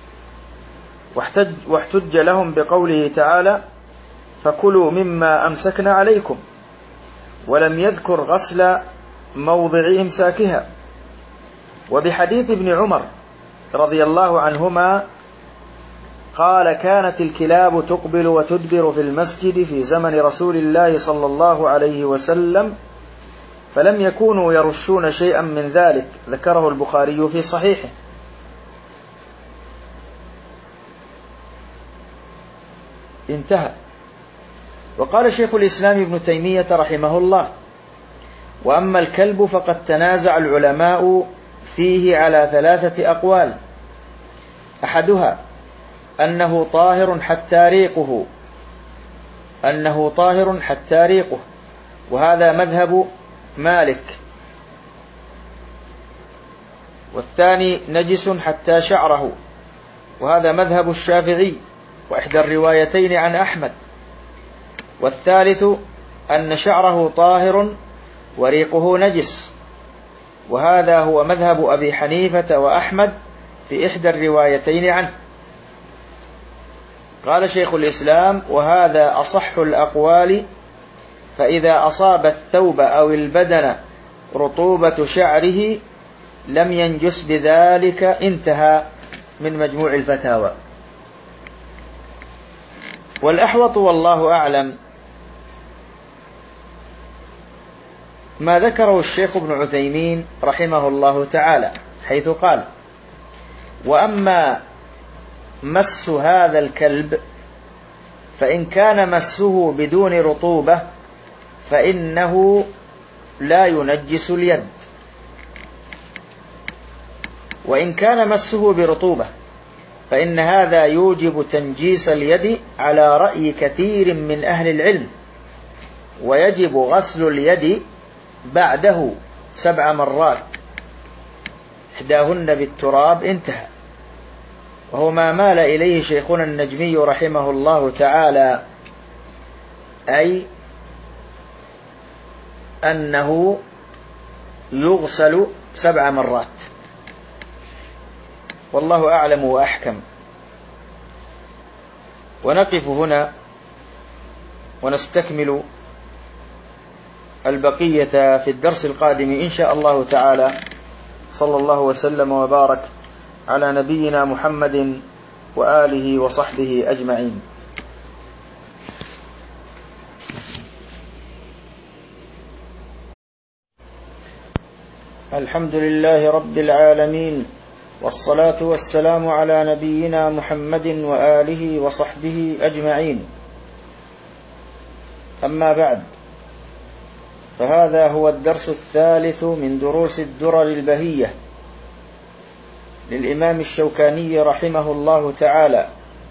واحتج لهم بقوله تعالى: فكلوا مما أمسكنا عليكم، ولم يذكر غسل موضع إمساكها. وبحديث ابن عمر رضي الله عنهما قال: كانت الكلاب تقبل وتدبر في المسجد في زمن رسول الله صلى الله عليه وسلم، فلم يكونوا يرشون شيئا من ذلك. ذكره البخاري في صحيحه. انتهى. وقال شيخ الإسلام ابن تيمية رحمه الله: وأما الكلب فقد تنازع العلماء فيه على 3 أقوال، أحدها أنه طاهر حتى ريقه، وهذا مذهب مالك. والثاني نجس حتى شعره، وهذا مذهب الشافعي وإحدى الروايتين عن أحمد. والثالث أن شعره طاهر وريقه نجس، وهذا هو مذهب أبي حنيفة وأحمد في إحدى الروايتين عنه. قال شيخ الإسلام: وهذا أصح الأقوال، فإذا أصاب الثوب أو البدن رطوبة شعره لم ينجس بذلك. انتهى من مجموع الفتاوى. والأحوط والله أعلم ما ذكره الشيخ ابن عثيمين رحمه الله تعالى، حيث قال: وأما مس هذا الكلب فإن كان مسه بدون رطوبة فإنه لا ينجس اليد، وإن كان مسه برطوبة فإن هذا يوجب تنجيس اليد على رأي كثير من أهل العلم، ويجب غسل اليد بعده 7 مرات إحداهن بالتراب. انتهى. وهو ما مال إليه شيخنا النجمي رحمه الله تعالى، أي أنه يغسل 7 مرات، والله أعلم وأحكم. ونقف هنا ونستكمل البقية في الدرس القادم إن شاء الله تعالى. صلى الله وسلم وبارك على نبينا محمد وآله وصحبه أجمعين. الحمد لله رب العالمين، والصلاة والسلام على نبينا محمد وآله وصحبه أجمعين. أما بعد، فهذا هو الدرس الثالث من دروس الدرر البهية للإمام الشوكاني رحمه الله تعالى،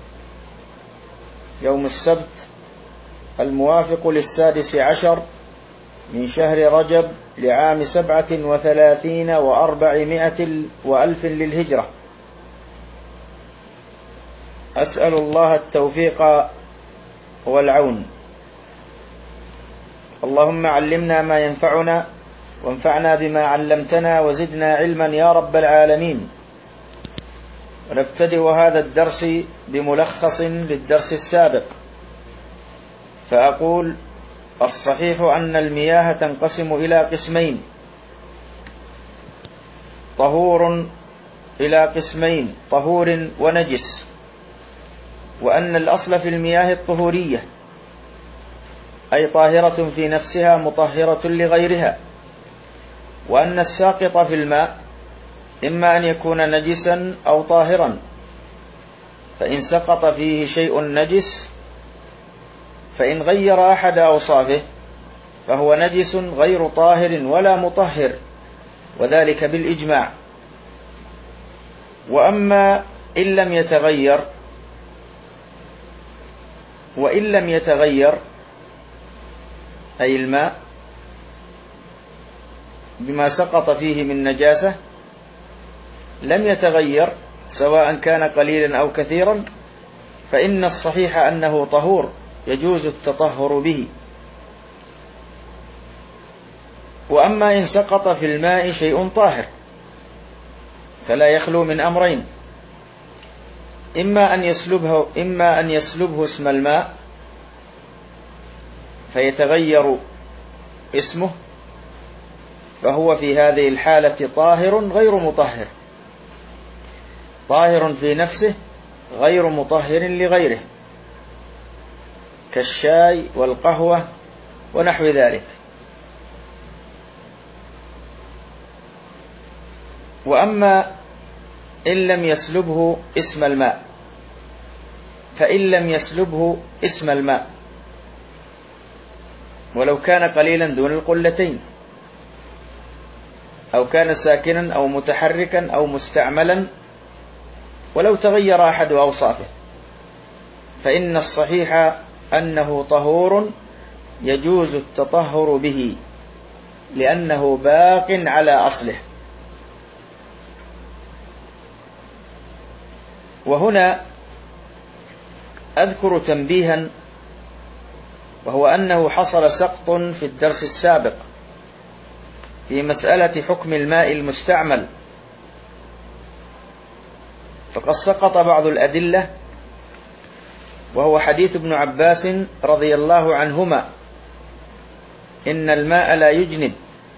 يوم السبت الموافق 16 من شهر رجب لعام 37 و400 وألف للهجرة. أسأل الله التوفيق والعون. اللهم علمنا ما ينفعنا، وانفعنا بما علمتنا، وزدنا علما يا رب العالمين. ونبتدئ هذا الدرس بملخص للدرس السابق، فأقول: الصحيح أن المياه تنقسم إلى قسمين: طهور، إلى قسمين: طهور ونجس. وأن الأصل في المياه الطهورية، أي طاهرة في نفسها مطهرة لغيرها. وأن الساقط في الماء إما أن يكون نجسا أو طاهرا، فإن سقط فيه شيء نجس فإن غير أحد أوصافه فهو نجس غير طاهر ولا مطهر، وذلك بالإجماع. وأما إن لم يتغير أي الماء بما سقط فيه من نجاسة لم يتغير سواء كان قليلا أو كثيرا، فإن الصحيح أنه طهور يجوز التطهر به. وأما إن سقط في الماء شيء طاهر فلا يخلو من أمرين: إما أن يسلبه اسم الماء فيتغير اسمه، فهو في هذه الحالة طاهر غير مطهر، طاهر في نفسه غير مطهر لغيره، كالشاي والقهوة ونحو ذلك. وأما إن لم يسلبه اسم الماء، فإن لم يسلبه اسم الماء ولو كان قليلا دون القلتين، أو كان ساكنا أو متحركا أو مستعملا، ولو تغير أحد أوصافه، فإن الصحيح أنه طهور يجوز التطهر به، لأنه باق على أصله. وهنا أذكر تنبيها، وهو أنه حصل سقط في الدرس السابق في مسألة حكم الماء المستعمل، فقد سقط بعض الأدلة، وهو حديث ابن عباس رضي الله عنهما: إن الماء لا يجنب،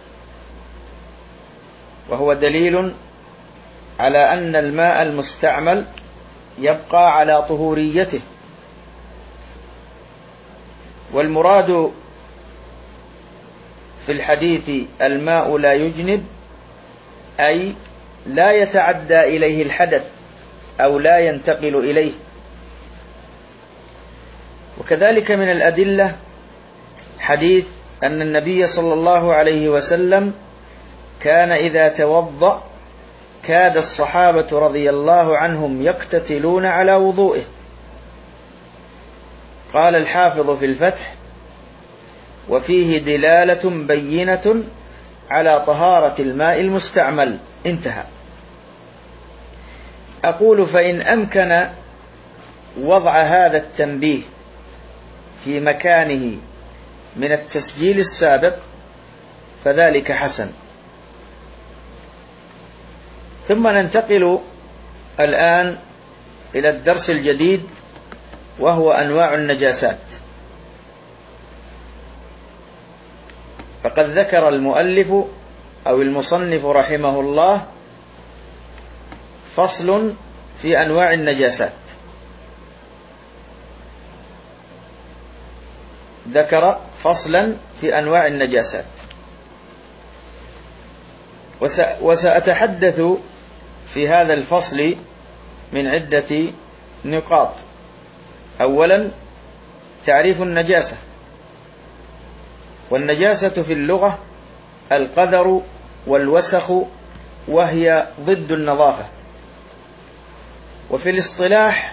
وهو دليل على أن الماء المستعمل يبقى على طهوريته. والمراد في الحديث الماء لا يجنب، أي لا يتعدى إليه الحدث أو لا ينتقل إليه. وكذلك من الأدلة حديث أن النبي صلى الله عليه وسلم كان إذا توضأ كاد الصحابة رضي الله عنهم يقتتلون على وضوئه. قال الحافظ في الفتح: وفيه دلالة بينة على طهارة الماء المستعمل. انتهى. أقول: فإن أمكن وضع هذا التنبيه في مكانه من التسجيل السابق فذلك حسن. ثم ننتقل الآن إلى الدرس الجديد، وهو أنواع النجاسات. فقد ذكر المؤلف أو المصنف رحمه الله فصل في أنواع النجاسات. ذكر فصلا في أنواع النجاسات، وسأتحدث في هذا الفصل من عدة نقاط. أولا، تعريف النجاسة. والنجاسة في اللغة القذر والوسخ، وهي ضد النظافة. وفي الاصطلاح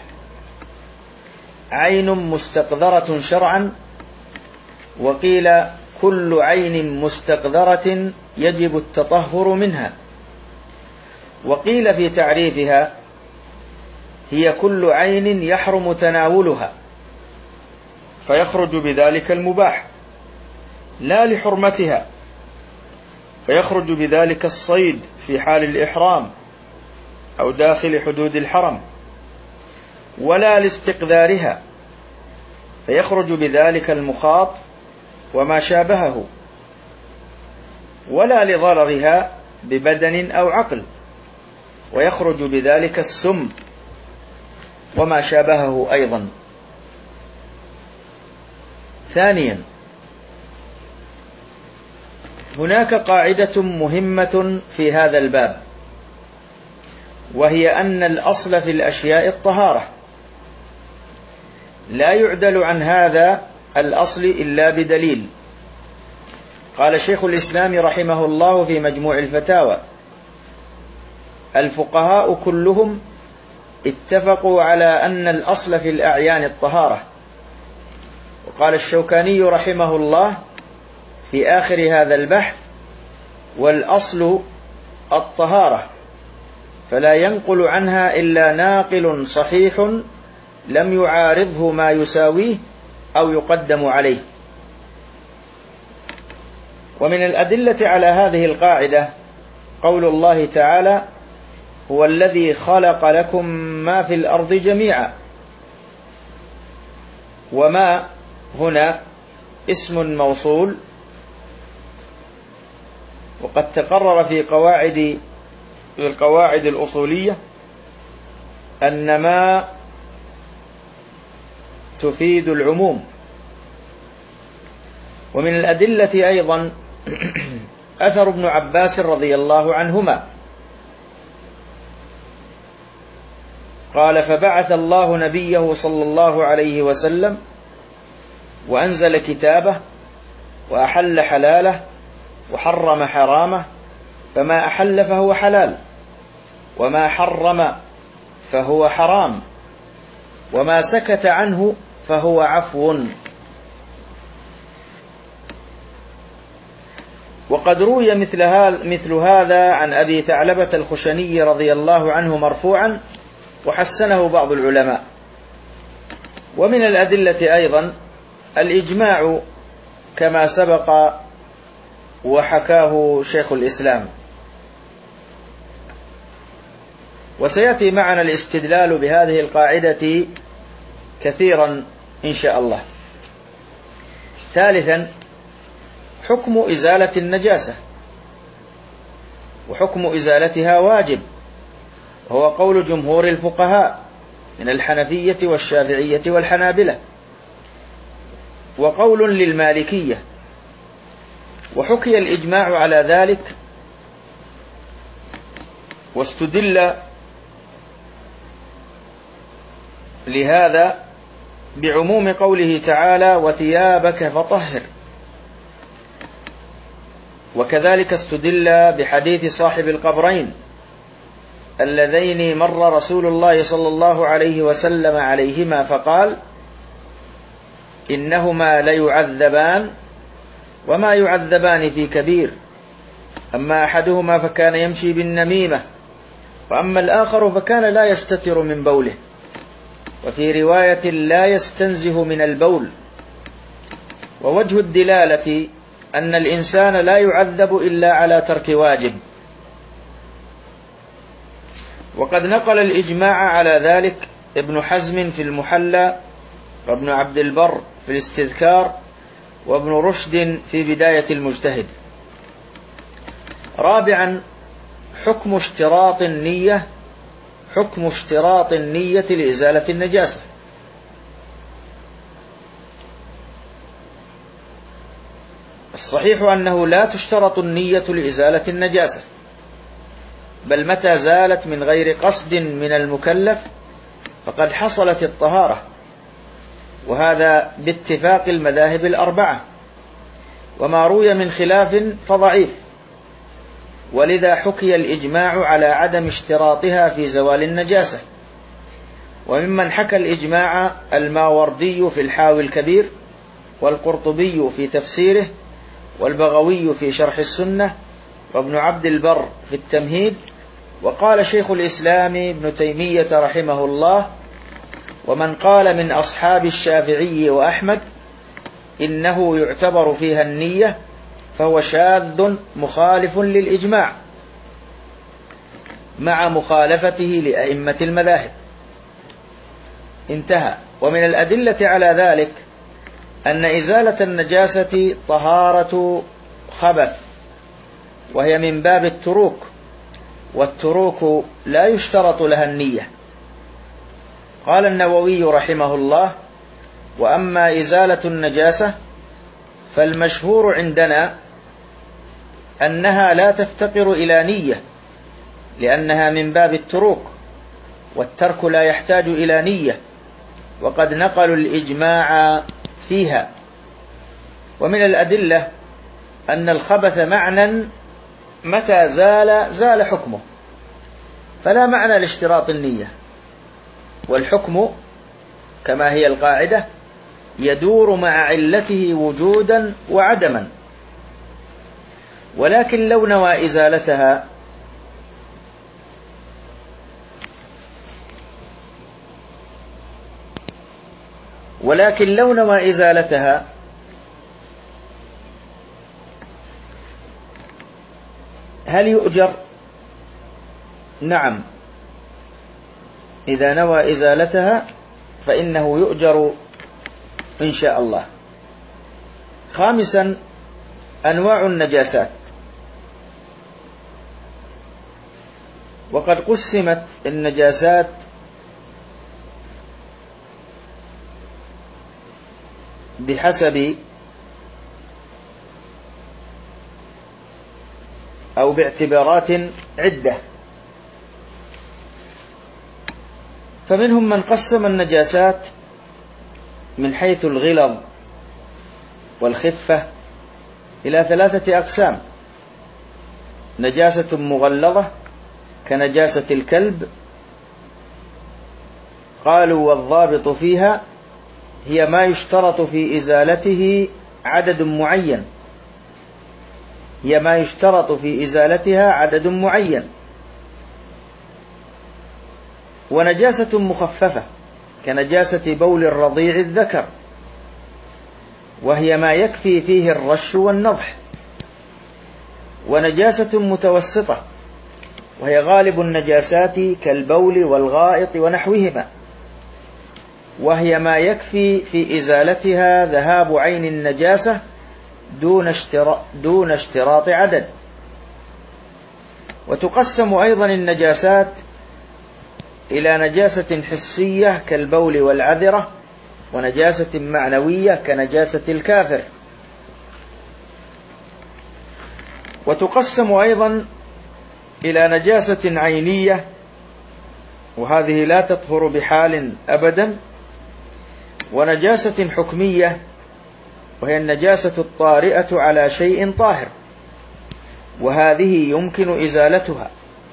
عين مستقذرة شرعا، وقيل كل عين مستقذرة يجب التطهر منها. وقيل في تعريفها: هي كل عين يحرم تناولها فيخرج بذلك المباح، لا لحرمتها فيخرج بذلك الصيد في حال الإحرام أو داخل حدود الحرم، ولا لاستقذارها فيخرج بذلك المخاط وما شابهه، ولا لضررها ببدن أو عقل ويخرج بذلك السم وما شابهه أيضا. ثانيا، هناك قاعدة مهمة في هذا الباب، وهي أن الأصل في الأشياء الطهارة، لا يعدل عن هذا الأصل إلا بدليل. قال شيخ الإسلام رحمه الله في مجموع الفتاوى: الفقهاء كلهم اتفقوا على أن الأصل في الأعيان الطهارة. وقال الشوكاني رحمه الله في آخر هذا البحث: والأصل الطهارة، فلا ينقل عنها إلا ناقل صحيح لم يعارضه ما يساويه أو يقدم عليه. ومن الأدلة على هذه القاعدة قول الله تعالى: هو الذي خلق لكم ما في الأرض جميعا. وما هنا اسم موصول، وقد تقرر في القواعد الأصولية أن ما تفيد العموم. ومن الأدلة أيضا أثر ابن عباس رضي الله عنهما قال: فبعث الله نبيه صلى الله عليه وسلم وأنزل كتابه وأحل حلاله وحرم حرامه، فما أحل فهو حلال، وما حرم فهو حرام، وما سكت عنه فهو عفو. وقد روي مثل هذا عن أبي ثعلبة الخشني رضي الله عنه مرفوعا، وحسنه بعض العلماء. ومن الأدلة أيضا الإجماع كما سبق وحكاه شيخ الإسلام. وسيأتي معنا الاستدلال بهذه القاعدة كثيرا إن شاء الله. ثالثا، حكم إزالة النجاسة، وحكم إزالتها واجب، وهو قول جمهور الفقهاء من الحنفية والشافعية والحنابلة، وقول للمالكية، وحكي الإجماع على ذلك، واستدل لهذا بعموم قوله تعالى وثيابك فطهر، وكذلك استدل بحديث صاحب القبرين اللذين مر رسول الله صلى الله عليه وسلم عليهما فقال إنهما ليعذبان وما يعذبان في كبير، أما أحدهما فكان يمشي بالنميمة، وأما الآخر فكان لا يستتر من بوله، وفي رواية لا يستنزه من البول. ووجه الدلالة أن الإنسان لا يعذب إلا على ترك واجب. وقد نقل الإجماع على ذلك ابن حزم في المحلى، وابن عبد البر في الاستذكار، وابن رشد في بداية المجتهد. رابعا حكم اشتراط النية لإزالة النجاسة. الصحيح أنه لا تشترط النية لإزالة النجاسة، بل متى زالت من غير قصد من المكلف فقد حصلت الطهارة، وهذا باتفاق المذاهب الأربعة، وما روي من خلاف فضعيف، ولذا حكي الإجماع على عدم اشتراطها في زوال النجاسة. وممن حكى الإجماع الماوردي في الحاوي الكبير، والقرطبي في تفسيره، والبغوي في شرح السنة، وابن عبد البر في التمهيد. وقال شيخ الإسلام ابن تيمية رحمه الله ومن قال من أصحاب الشافعي وأحمد إنه يعتبر فيها النية فهو شاذ مخالف للإجماع مع مخالفته لأئمة المذاهب. انتهى. ومن الأدلة على ذلك أن إزالة النجاسة طهارة خبث، وهي من باب التروك، والتروك لا يشترط لها النية. قال النووي رحمه الله وأما إزالة النجاسة فالمشهور عندنا أنها لا تفتقر إلى نية، لأنها من باب التروك، والترك لا يحتاج إلى نية، وقد نقلوا الإجماع فيها. ومن الأدلة أن الخبث معنى متى زال حكمه، فلا معنى لاشتراط النية، والحكم كما هي القاعدة يدور مع علته وجودا وعدما. ولكن لو نوى إزالتها هل يؤجر؟ نعم، إذا نوى إزالتها فإنه يؤجر إن شاء الله. خامسا أنواع النجاسات. وقد قسمت النجاسات بحسب أو باعتبارات عدة، فمنهم من قسم النجاسات من حيث الغلظ والخفة إلى 3 أقسام: نجاسة مغلظة كنجاسة الكلب، قالوا والضابط فيها هي ما يشترط في إزالته عدد معين، عدد معين. ونجاسة مخففة كنجاسة بول الرضيع الذكر، وهي ما يكفي فيه الرش والنضح. ونجاسة متوسطة، وهي غالب النجاسات كالبول والغائط ونحوهما، وهي ما يكفي في إزالتها ذهاب عين النجاسة دون اشتراط عدد. وتقسم أيضا النجاسات إلى نجاسة حسية كالبول والعذرة، ونجاسة معنوية كنجاسة الكافر. وتقسم أيضا إلى نجاسة عينية، وهذه لا تطهر بحال أبدا، ونجاسة حكمية، وهي النجاسة الطارئة على شيء طاهر، وهذه يمكن إزالتها،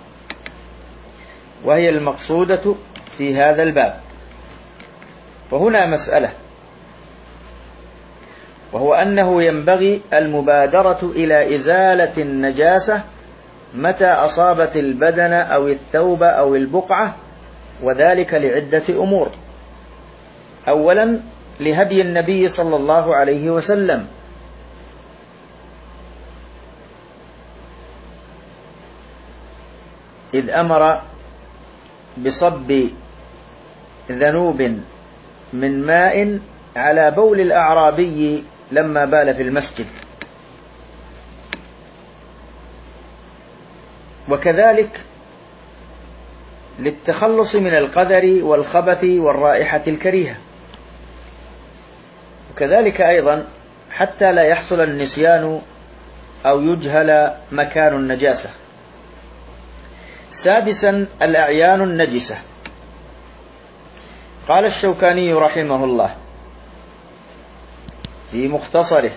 وهي المقصودة في هذا الباب. وهنا مسألة، وهو أنه ينبغي المبادرة إلى إزالة النجاسة متى أصابت البدن أو الثوب أو البقعة، وذلك لعدة أمور. أولا، لهدي النبي صلى الله عليه وسلم، إذ أمر بصب ذنوب من ماء على بول الأعرابي لما بال في المسجد. وكذلك للتخلص من القدر والخبث والرائحة الكريهة، وكذلك أيضا حتى لا يحصل النسيان أو يجهل مكان النجاسة. سادسا، الأعيان النجسة. قال الشوكاني رحمه الله في مختصره: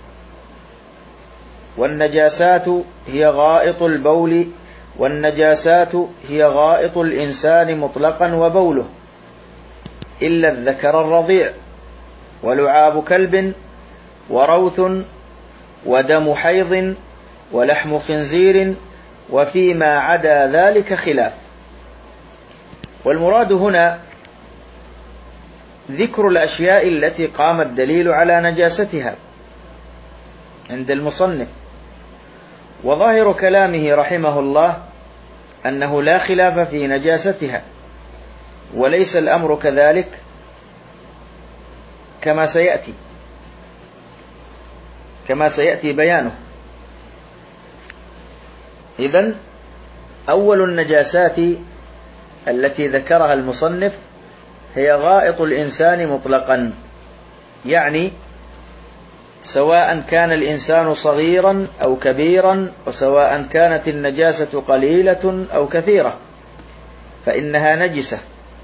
والنجاسات هي غائط البول، والنجاسات هي غائط الإنسان مطلقا وبوله، إلا الذكر الرضيع، ولعاب كلب، وروث، ودم حيض، ولحم خنزير، وفيما عدا ذلك خلاف. والمراد هنا ذكر الأشياء التي قام الدليل على نجاستها عند المصنف. وظاهر كلامه رحمه الله أنه لا خلاف في نجاستها، وليس الأمر كذلك كما سيأتي بيانه. إذن أول النجاسات التي ذكرها المصنف هي غائط الإنسان مطلقا، يعني سواء كان الإنسان صغيرا أو كبيرا، وسواء كانت النجاسة قليلة أو كثيرة، فإنها نجسة،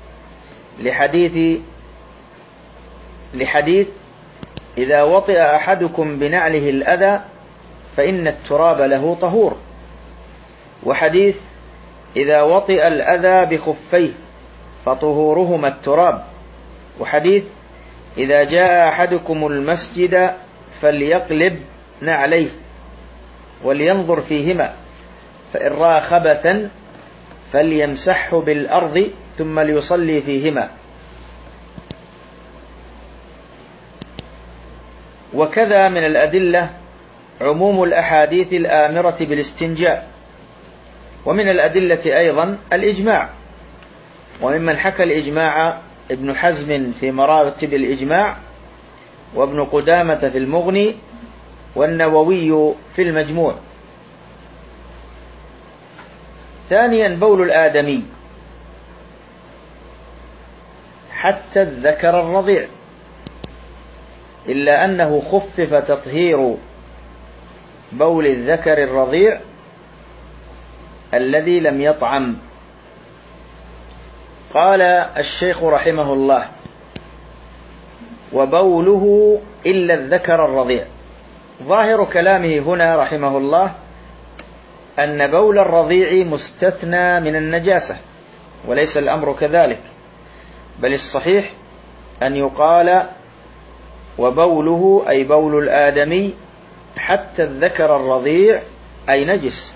لحديث إذا وطئ أحدكم بنعله الأذى فإن التراب له طهور، وحديث إذا وطئ الأذى بخفيه فطهورهما التراب، وحديث إذا جاء أحدكم المسجد فليقلب نعليه ولينظر فيهما، فإن رأى خبثا فليمسحه بالأرض ثم ليصلي فيهما. وكذا من الأدلة عموم الأحاديث الآمرة بالاستنجاء، ومن الأدلة أيضا الإجماع، وممن حكى الإجماع ابن حزم في مراتب الإجماع، وابن قدامة في المغني، والنووي في المجموع. ثانيا، بول الآدمي حتى الذكر الرضيع، إلا أنه خفف تطهير بول الذكر الرضيع الذي لم يطعم. قال الشيخ رحمه الله: وبوله إلا الذكر الرضيع. ظاهر كلامه هنا رحمه الله أن بول الرضيع مستثنى من النجاسة، وليس الأمر كذلك، بل الصحيح أن يقال وبوله أي بول الآدمي حتى الذكر الرضيع أي نجس.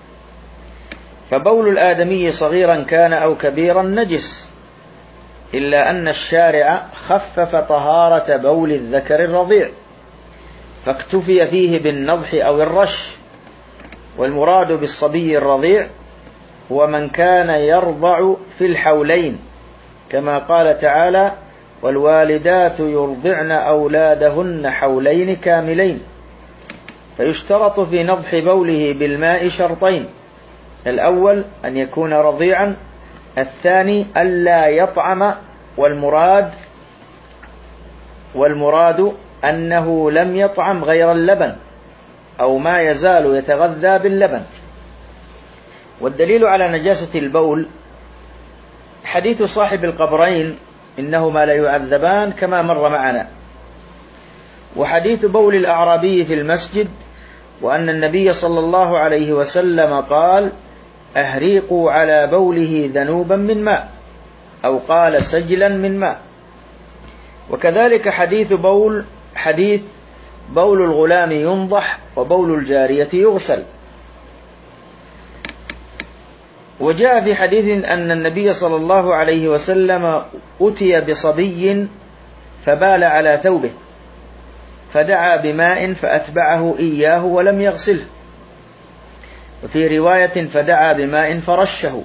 فبول الآدمي صغيرا كان أو كبيرا نجس، إلا أن الشارع خفف طهارة بول الذكر الرضيع فاكتفي فيه بالنضح أو الرش. والمراد بالصبي الرضيع هو من كان يرضع في الحولين، كما قال تعالى: والوالدات يرضعن أولادهن حولين كاملين. فيشترط في نضح بوله بالماء شرطين: الأول أن يكون رضيعا، الثاني ألا يطعم، والمراد أنه لم يطعم غير اللبن أو ما يزال يتغذى باللبن. والدليل على نجاسة البول حديث صاحب القبرين إنهما لا يعذبان كما مر معنا، وحديث بول الأعرابي في المسجد، وأن النبي صلى الله عليه وسلم قال: أهريقوا على بوله ذنوبا من ماء، أو قال سجلا من ماء. وكذلك حديث بول الغلام ينضح وبول الجارية يغسل. وجاء في حديث أن النبي صلى الله عليه وسلم أتي بصبي فبال على ثوبه فدعا بماء فأتبعه إياه ولم يغسله، وفي رواية فدعا بماء فرشه.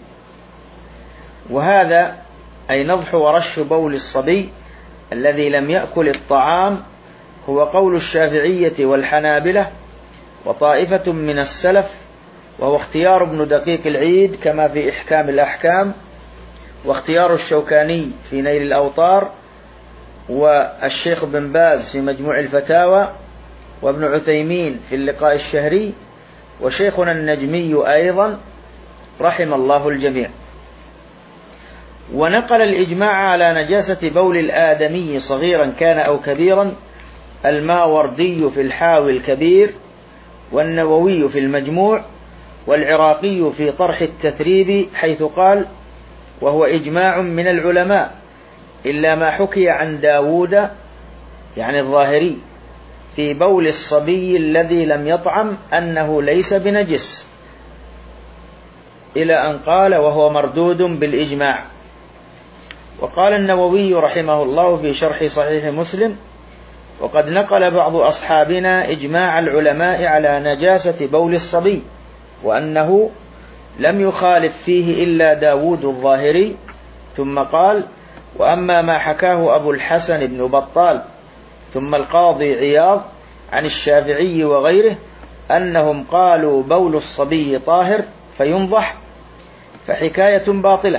وهذا أي نضح ورش بول الصبي الذي لم يأكل الطعام هو قول الشافعية والحنابلة وطائفة من السلف، وهو اختيار ابن دقيق العيد كما في إحكام الأحكام، واختيار الشوكاني في نيل الأوطار، والشيخ بن باز في مجموع الفتاوى، وابن عثيمين في اللقاء الشهري، وشيخنا النجمي أيضا رحم الله الجميع. ونقل الإجماع على نجاسة بول الآدمي صغيرا كان أو كبيرا الماوردي في الحاوي الكبير، والنووي في المجموع، والعراقي في طرح التثريب، حيث قال: وهو إجماع من العلماء إلا ما حكي عن داود يعني الظاهري في بول الصبي الذي لم يطعم أنه ليس بنجس، إلى أن قال: وهو مردود بالإجماع. وقال النووي رحمه الله في شرح صحيح مسلم: وقد نقل بعض أصحابنا إجماع العلماء على نجاسة بول الصبي، وأنه لم يخالف فيه إلا داود الظاهري. ثم قال: وأما ما حكاه أبو الحسن بن بطال ثم القاضي عياض عن الشافعي وغيره أنهم قالوا بول الصبي طاهر فينضح، فحكاية باطلة.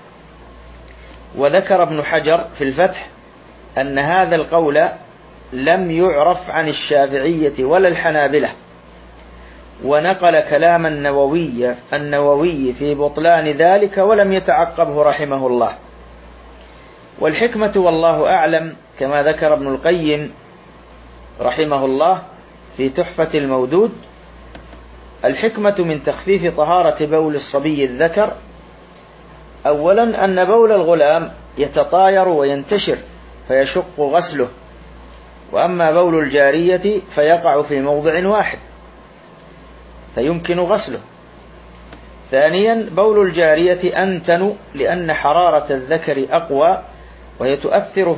وذكر ابن حجر في الفتح أن هذا القول لم يعرف عن الشافعية ولا الحنابلة، ونقل كلام النووي في بطلان ذلك ولم يتعقبه رحمه الله. والحكمة والله أعلم كما ذكر ابن القيم رحمه الله في تحفة المودود: الحكمة من تخفيف طهارة بول الصبي الذكر أولا أن بول الغلام يتطاير وينتشر فيشق غسله، وأما بول الجارية فيقع في موضع واحد فيمكن غسله. ثانيا بول الجارية أنتن لأن حرارة الذكر أقوى وهي تؤثر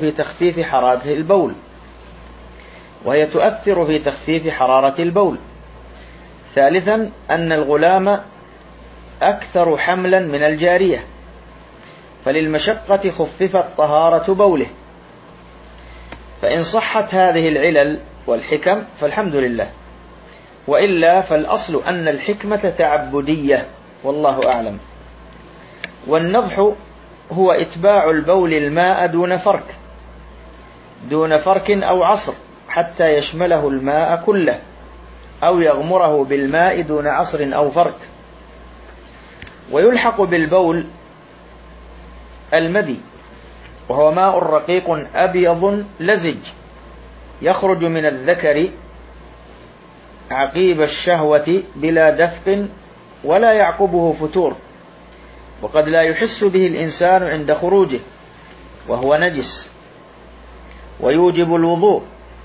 في حرارة البول. ثالثا أن الغلام أكثر حملا من الجارية، فللمشقة خففت طهارة بوله. فإن صحت هذه العلل والحكم فالحمد لله، وإلا فالأصل أن الحكمة تعبدية والله أعلم. والنضح هو إتباع البول الماء دون فرك أو عصر حتى يشمله الماء كله، أو يغمره بالماء دون عصر أو فرك. ويلحق بالبول المذي، وهو ماء رقيق أبيض لزج يخرج من الذكر عقيب الشهوة بلا دفق ولا يعقبه فتور، وقد لا يحس به الإنسان عند خروجه، وهو نجس ويوجب الوضوء،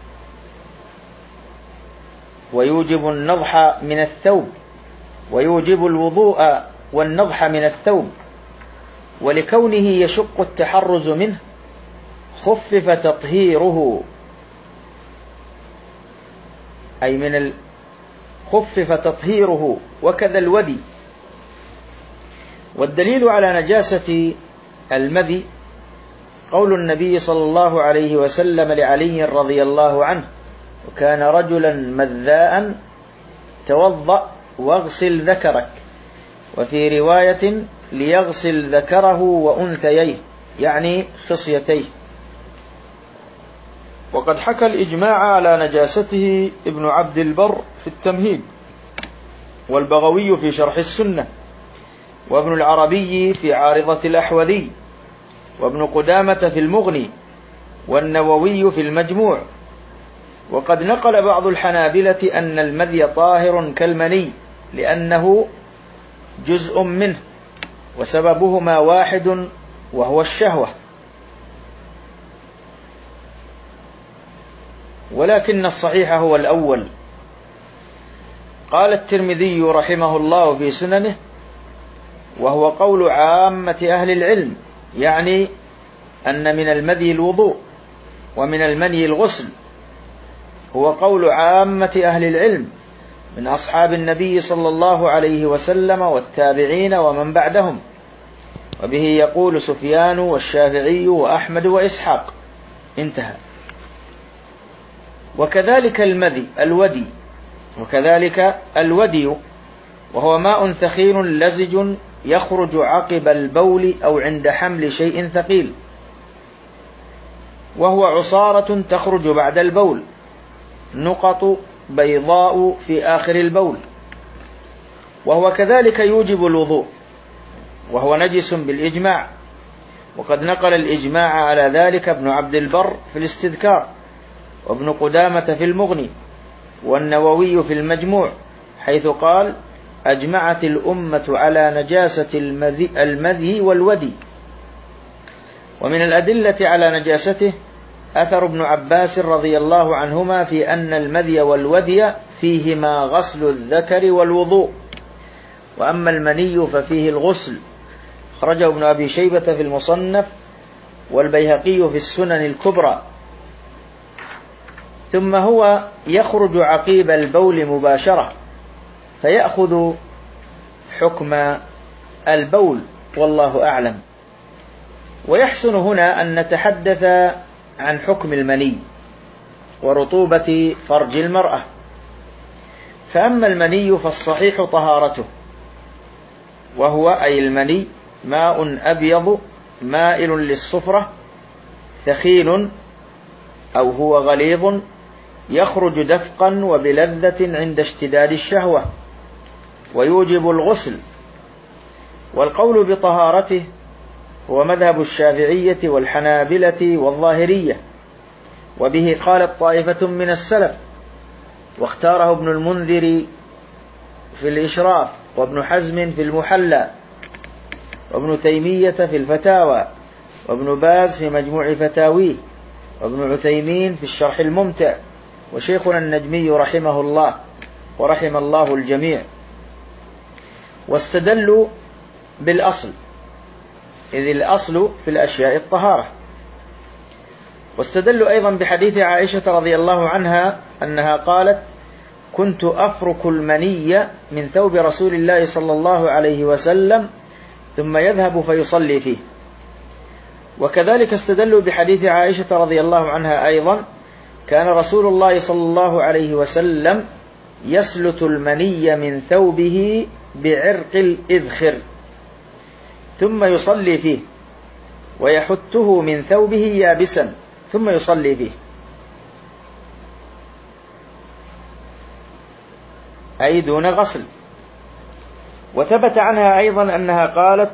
ويوجب النضح من الثوب، ويوجب الوضوء والنضح من الثوب. ولكونه يشق التحرز منه خفف تطهيره، خفف تطهيره، وكذا الودي. والدليل على نجاسة المذي قول النبي صلى الله عليه وسلم لعلي رضي الله عنه: وكان رجلا مذاء توضأ واغسل ذكرك. وفي رواية: ليغسل ذكره وأنثييه، يعني خصيتيه. وقد حكى الإجماع على نجاسته ابن عبد البر في التمهيد، والبغوي في شرح السنة، وابن العربي في عارضة الأحوذي، وابن قدامة في المغني، والنووي في المجموع. وقد نقل بعض الحنابلة أن المذي طاهر كالمني لأنه جزء منه وسببهما واحد وهو الشهوة، ولكن الصحيح هو الأول. قال الترمذي رحمه الله في سننه: وهو قول عامة أهل العلم، يعني أن من المذي الوضوء ومن المني الغسل، هو قول عامة أهل العلم من أصحاب النبي صلى الله عليه وسلم والتابعين ومن بعدهم، وبه يقول سفيان والشافعي وأحمد وإسحاق. انتهى. وكذلك الودي وهو ماء ثخين لزج يخرج عقب البول أو عند حمل شيء ثقيل، وهو عصارة تخرج بعد البول، نقط بيضاء في آخر البول، وهو كذلك يوجب الوضوء، وهو نجس بالإجماع. وقد نقل الإجماع على ذلك ابن عبد البر في الاستذكار، وابن قدامة في المغني، والنووي في المجموع، حيث قال: أجمعت الأمة على نجاسة المذي والودي. ومن الأدلة على نجاسته أثر ابن عباس رضي الله عنهما في أن المذي والودي فيهما غسل الذكر والوضوء، وأما المني ففيه الغسل. خرجه ابن أبي شيبة في المصنف، والبيهقي في السنن الكبرى. ثم هو يخرج عقيب البول مباشرة، فيأخذ حكم البول، والله أعلم. ويحسن هنا أن نتحدث عن حكم المني ورطوبة فرج المرأة. فأما المني فالصحيح طهارته، وهو أي المني ماء أبيض مائل للصفرة ثخين أو هو غليظ، يخرج دفقا وبلذة عند اشتداد الشهوة، ويوجب الغسل. والقول بطهارته هو مذهب الشافعية والحنابلة والظاهرية، وبه قالت طائفة من السلف، واختاره ابن المنذر في الإشراف، وابن حزم في المحلى، وابن تيمية في الفتاوى، وابن باز في مجموع فتاويه، وابن عثيمين في الشرح الممتع، وشيخنا النجمي رحمه الله ورحم الله الجميع. واستدلوا بالأصل، إذ الأصل في الأشياء الطهارة. واستدلوا أيضا بحديث عائشة رضي الله عنها أنها قالت: كنت أفرك المني من ثوب رسول الله صلى الله عليه وسلم ثم يذهب فيصلي فيه. وكذلك استدلوا بحديث عائشة رضي الله عنها أيضا: كان رسول الله صلى الله عليه وسلم يسلت المني من ثوبه بعرق الإذخر ثم يصلي فيه، ويحته من ثوبه يابسا ثم يصلي فيه، أي دون غسل. وثبت عنها أيضا أنها قالت: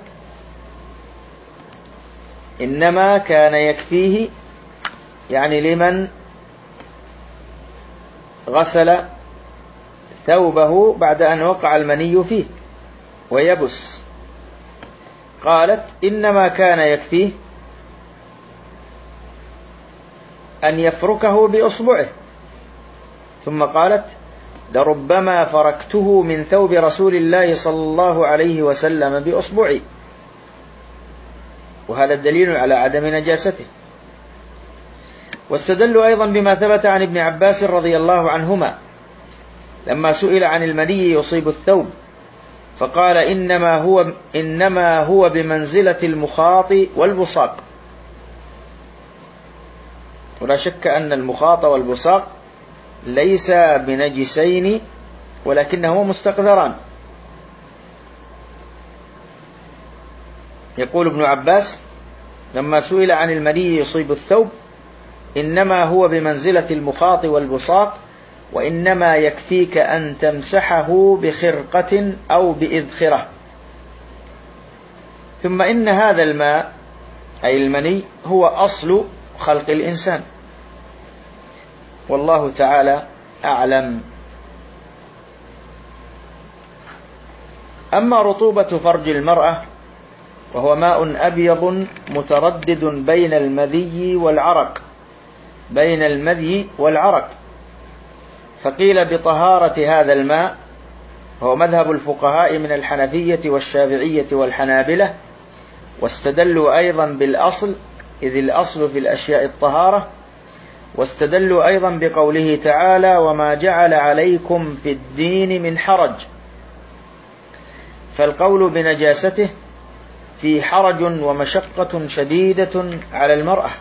إنما كان يكفيه، يعني لمن غسل ثوبه بعد أن وقع المني فيه ويبس، قالت: إنما كان يكفيه أن يفركه بأصبعه. ثم قالت: لربما فركته من ثوب رسول الله صلى الله عليه وسلم بأصبعي. وهذا الدليل على عدم نجاسته. واستدلوا أيضا بما ثبت عن ابن عباس رضي الله عنهما لما سئل عن المني يصيب الثوب، فقال: إنما هو بمنزلة المخاط والبصاق. ولا شك أن المخاط والبصاق ليس بنجسين، ولكنهما مستقذران. يقول ابن عباس: لما سئل عن المني يصيب الثوب إنما هو بمنزلة المخاط والبصاق، وإنما يكفيك أن تمسحه بخرقة أو بإذخرة. ثم إن هذا الماء أي المني هو أصل خلق الإنسان، والله تعالى أعلم. أما رطوبة فرج المرأة وهو ماء أبيض متردد بين المذي والعرق، فقيل بطهارة هذا الماء، وهو مذهب الفقهاء من الحنفية والشافعية والحنابلة، واستدلوا أيضا بالأصل، إذ الأصل في الأشياء الطهارة، واستدلوا أيضا بقوله تعالى: وما جعل عليكم في الدين من حرج، فالقول بنجاسته في حرج ومشقة شديدة على المرأة.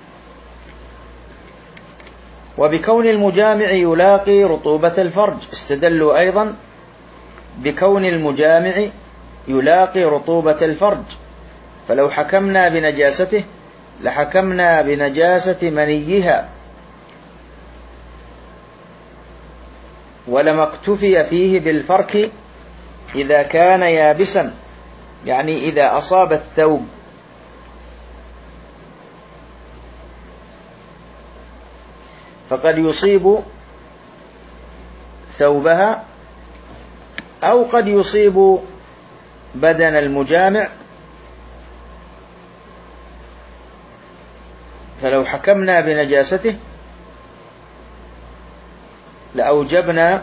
وبكون المجامع يلاقي رطوبة الفرج استدلوا أيضا بكون المجامع يلاقي رطوبة الفرج، فلو حكمنا بنجاسته لحكمنا بنجاسة منيها، ولما اكتفي فيه بالفرك إذا كان يابسا، يعني إذا أصاب الثوب. فقد يصيب ثوبها أو قد يصيب بدن المجامع، فلو حكمنا بنجاسته لأوجبنا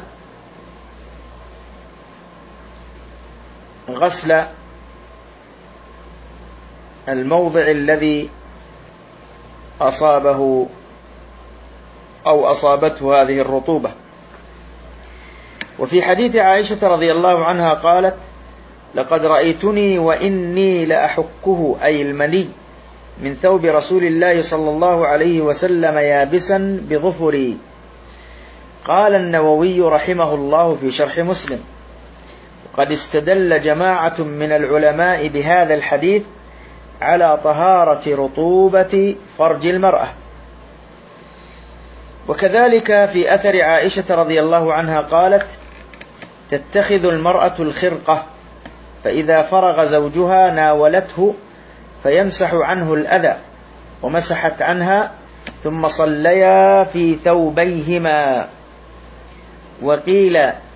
غسل الموضع الذي أصابه أو أصابته هذه الرطوبة. وفي حديث عائشة رضي الله عنها قالت: لقد رأيتني وإني لأحكه، أي المني، من ثوب رسول الله صلى الله عليه وسلم يابسا بظفري. قال النووي رحمه الله في شرح مسلم: وقد استدل جماعة من العلماء بهذا الحديث على طهارة رطوبة فرج المرأة. وكذلك في أثر عائشة رضي الله عنها قالت: تتخذ المرأة الخرقة، فإذا فرغ زوجها ناولته فيمسح عنه الأذى، ومسحت عنها ثم صليا في ثوبيهما. وقيل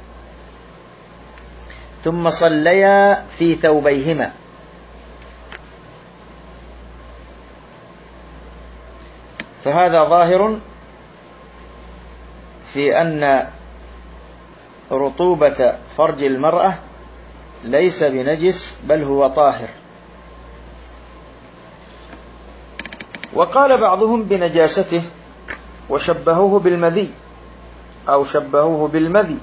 ثم صليا في ثوبيهما. فهذا ظاهر في أن رطوبة فرج المرأة ليس بنجس بل هو طاهر. وقال بعضهم بنجاسته وشبهوه بالمذي أو شبهوه بالمذي.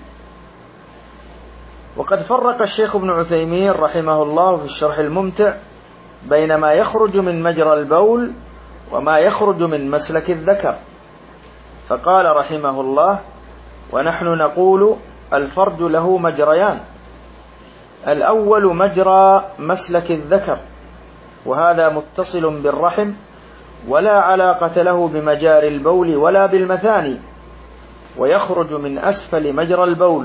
وقد فرق الشيخ ابن عثيمين رحمه الله في الشرح الممتع بين ما يخرج من مجرى البول وما يخرج من مسلك الذكر، فقال رحمه الله: ونحن نقول الفرج له مجريان، الأول مجرى مسلك الذكر، وهذا متصل بالرحم ولا علاقة له بمجاري البول ولا بالمثاني، ويخرج من أسفل مجرى البول.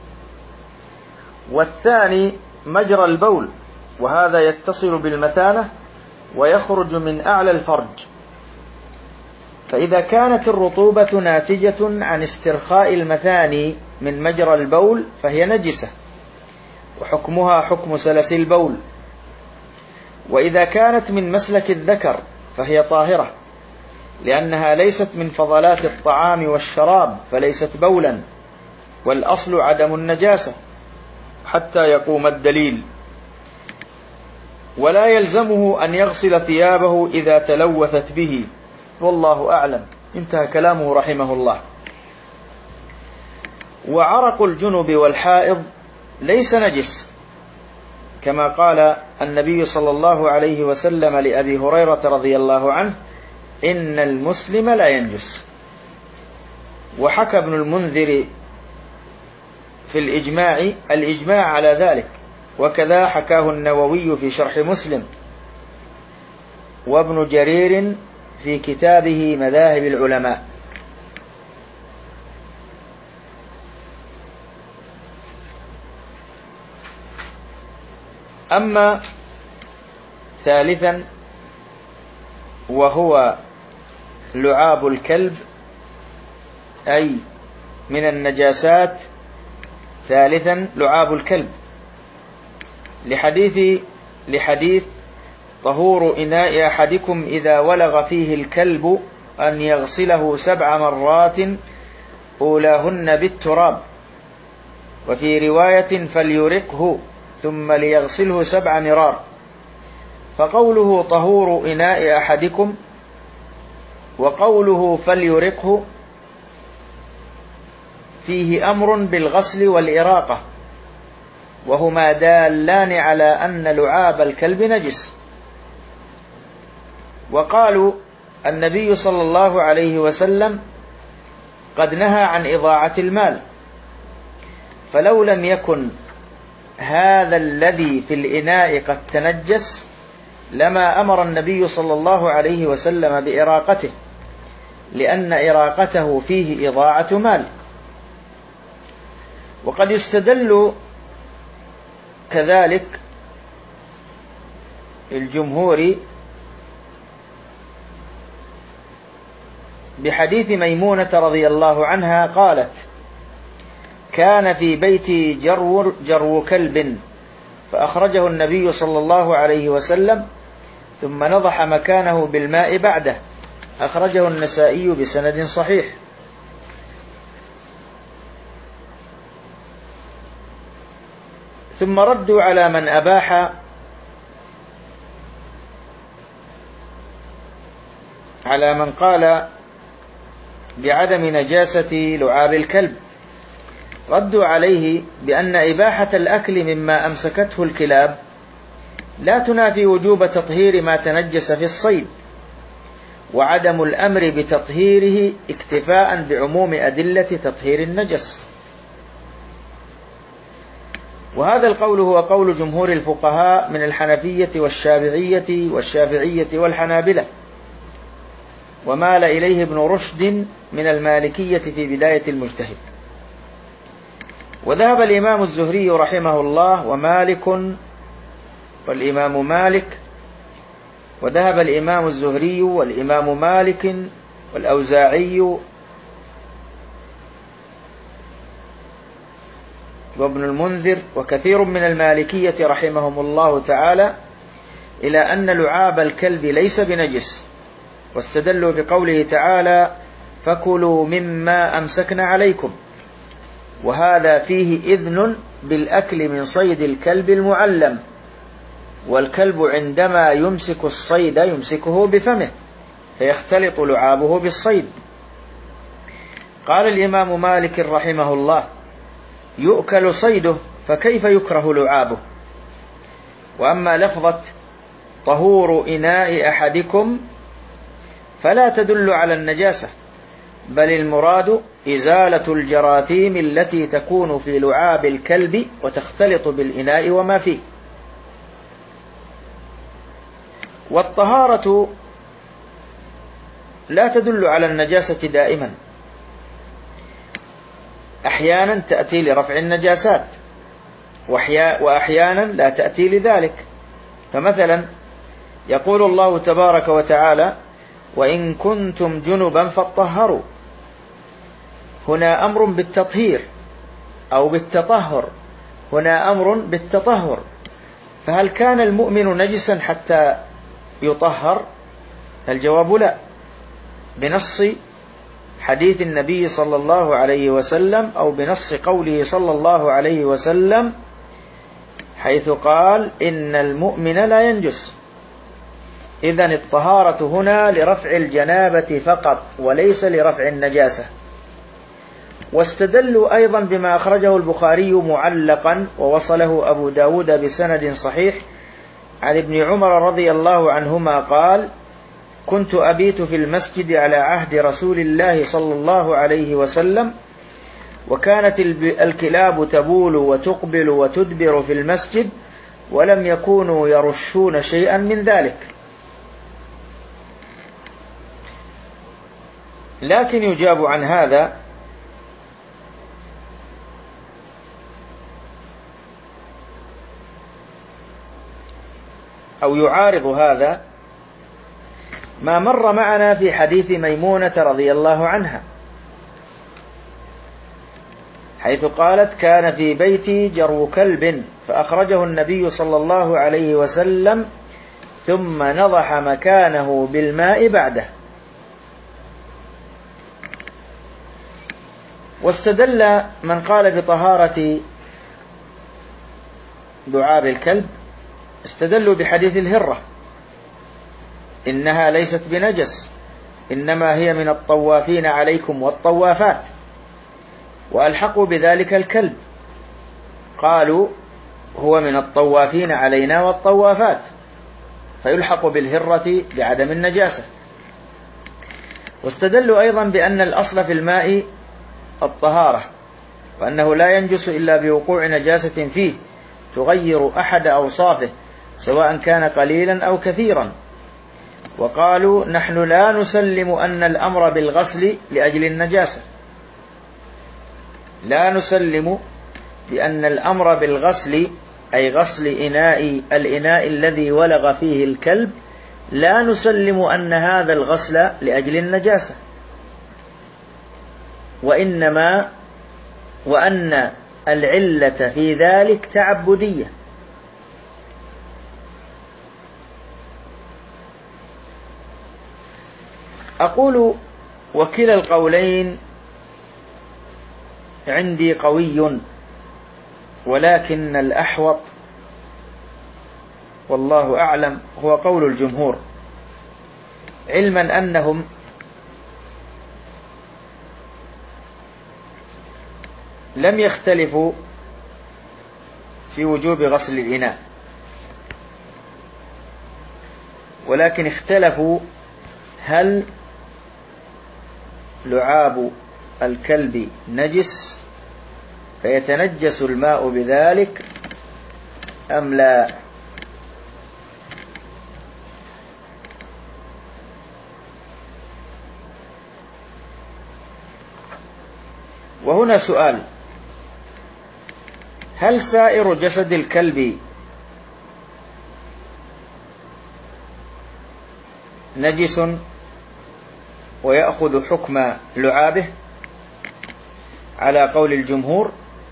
والثاني مجرى البول، وهذا يتصل بالمثانة ويخرج من أعلى الفرج. فإذا كانت الرطوبة ناتجة عن استرخاء المثاني من مجرى البول فهي نجسة، وحكمها حكم سلس البول. وإذا كانت من مسلك الذكر فهي طاهرة، لأنها ليست من فضلات الطعام والشراب، فليست بولا، والأصل عدم النجاسة حتى يقوم الدليل. ولا يلزمه أن يغسل ثيابه إذا تلوثت به، والله أعلم. انتهى كلامه رحمه الله. وعرق الجنب والحائض ليس نجس، كما قال النبي صلى الله عليه وسلم لأبي هريرة رضي الله عنه: إن المسلم لا ينجس. وحكى ابن المنذر في الإجماع على ذلك، وكذا حكاه النووي في شرح مسلم، وابن جرير في كتابه مذاهب العلماء. أما ثالثا وهو لعاب الكلب أي من النجاسات. ثالثا لعاب الكلب لحديث طهور إناء أحدكم إذا ولغ فيه الكلب أن يغسله 7 مرات أولاهن بالتراب، وفي رواية فليرقه ثم ليغسله 7 مرار. فقوله طهور إناء أحدكم وقوله فليرقه فيه أمر بالغسل والإراقة، وهما دالان على أن لعاب الكلب نجس. وقالوا النبي صلى الله عليه وسلم قد نهى عن إضاعة المال، فلو لم يكن هذا الذي في الإناء قد تنجس لما أمر النبي صلى الله عليه وسلم بإراقته، لأن إراقته فيه إضاعة مال. وقد يستدل كذلك الجمهور بحديث ميمونة رضي الله عنها قالت: كان في بيتي جرو كلب فأخرجه النبي صلى الله عليه وسلم ثم نضح مكانه بالماء بعده. أخرجه النسائي بسند صحيح. ثم ردوا على من أباح على من قال بعدم نجاسة لعاب الكلب، ردوا عليه بأن إباحة الأكل مما أمسكته الكلاب لا تنافي وجوب تطهير ما تنجس في الصيد، وعدم الأمر بتطهيره اكتفاء بعموم أدلة تطهير النجس. وهذا القول هو قول جمهور الفقهاء من الحنفية والشافعية والحنابلة، ومال إليه ابن رشد من المالكية في بداية المجتهد. وذهب الإمام الزهري رحمه الله ومالك والإمام مالك، وذهب الإمام الزهري والإمام مالك والأوزاعي وابن المنذر وكثير من المالكية رحمهم الله تعالى إلى أن لعاب الكلب ليس بنجس، واستدلوا بقوله تعالى: فكلوا مما أمسكن عليكم، وهذا فيه إذن بالأكل من صيد الكلب المعلم، والكلب عندما يمسك الصيد يمسكه بفمه فيختلط لعابه بالصيد. قال الإمام مالك رحمه الله: يؤكل صيده فكيف يكره لعابه؟ وأما لفظة طهور إناء أحدكم فلا تدل على النجاسة، بل المراد إزالة الجراثيم التي تكون في لعاب الكلب وتختلط بالإناء وما فيه. والطهارة لا تدل على النجاسة دائما، أحيانا تأتي لرفع النجاسات وأحيانا لا تأتي لذلك. فمثلا يقول الله تبارك وتعالى: وإن كنتم جنبا فاطهروا. هنا أمر بالتطهير أو بالتطهر، هنا أمر بالتطهر. فهل كان المؤمن نجسا حتى يطهر؟ الجواب لا، بنص حديث النبي صلى الله عليه وسلم أو بنص قوله صلى الله عليه وسلم حيث قال: إن المؤمن لا ينجس. إذن الطهارة هنا لرفع الجنابة فقط وليس لرفع النجاسة. واستدلوا أيضا بما أخرجه البخاري معلقا ووصله أبو داود بسند صحيح عن ابن عمر رضي الله عنهما قال: كنت أبيت في المسجد على عهد رسول الله صلى الله عليه وسلم، وكانت الكلاب تبول وتقبل وتدبر في المسجد، ولم يكونوا يرشون شيئا من ذلك. لكن يجاب عن هذا أو يعارض هذا ما مر معنا في حديث ميمونة رضي الله عنها، حيث قالت: كان في بيتي جرو كلب فأخرجه النبي صلى الله عليه وسلم ثم نضح مكانه بالماء بعده. واستدل من قال بطهارة لعاب الكلب، استدلوا بحديث الهرة: إنها ليست بنجس، إنما هي من الطوافين عليكم والطوافات، وألحقوا بذلك الكلب، قالوا هو من الطوافين علينا والطوافات، فيلحق بالهرة بعدم النجاسة. واستدلوا أيضا بأن الأصل في الماء الطهارة، وأنه لا ينجس إلا بوقوع نجاسة فيه تغير أحد أوصافه سواء كان قليلا أو كثيرا. وقالوا: نحن لا نسلم أن الأمر بالغسل لأجل النجاسة، لا نسلم بأن الأمر بالغسل أي غسل الإناء الذي ولغ فيه الكلب، لا نسلم أن هذا الغسل لأجل النجاسة، وأن العلة في ذلك تعبدية. أقول: وكلا القولين عندي قوي، ولكن الأحوط والله أعلم هو قول الجمهور، علما أنهم لم يختلفوا في وجوب غسل الإناء، ولكن اختلفوا هل لعاب الكلب نجس فيتنجس الماء بذلك أم لا. وهنا سؤال: هل سائر جسد الكلب نجس ويأخذ حكم لعابه على قول الجمهور؟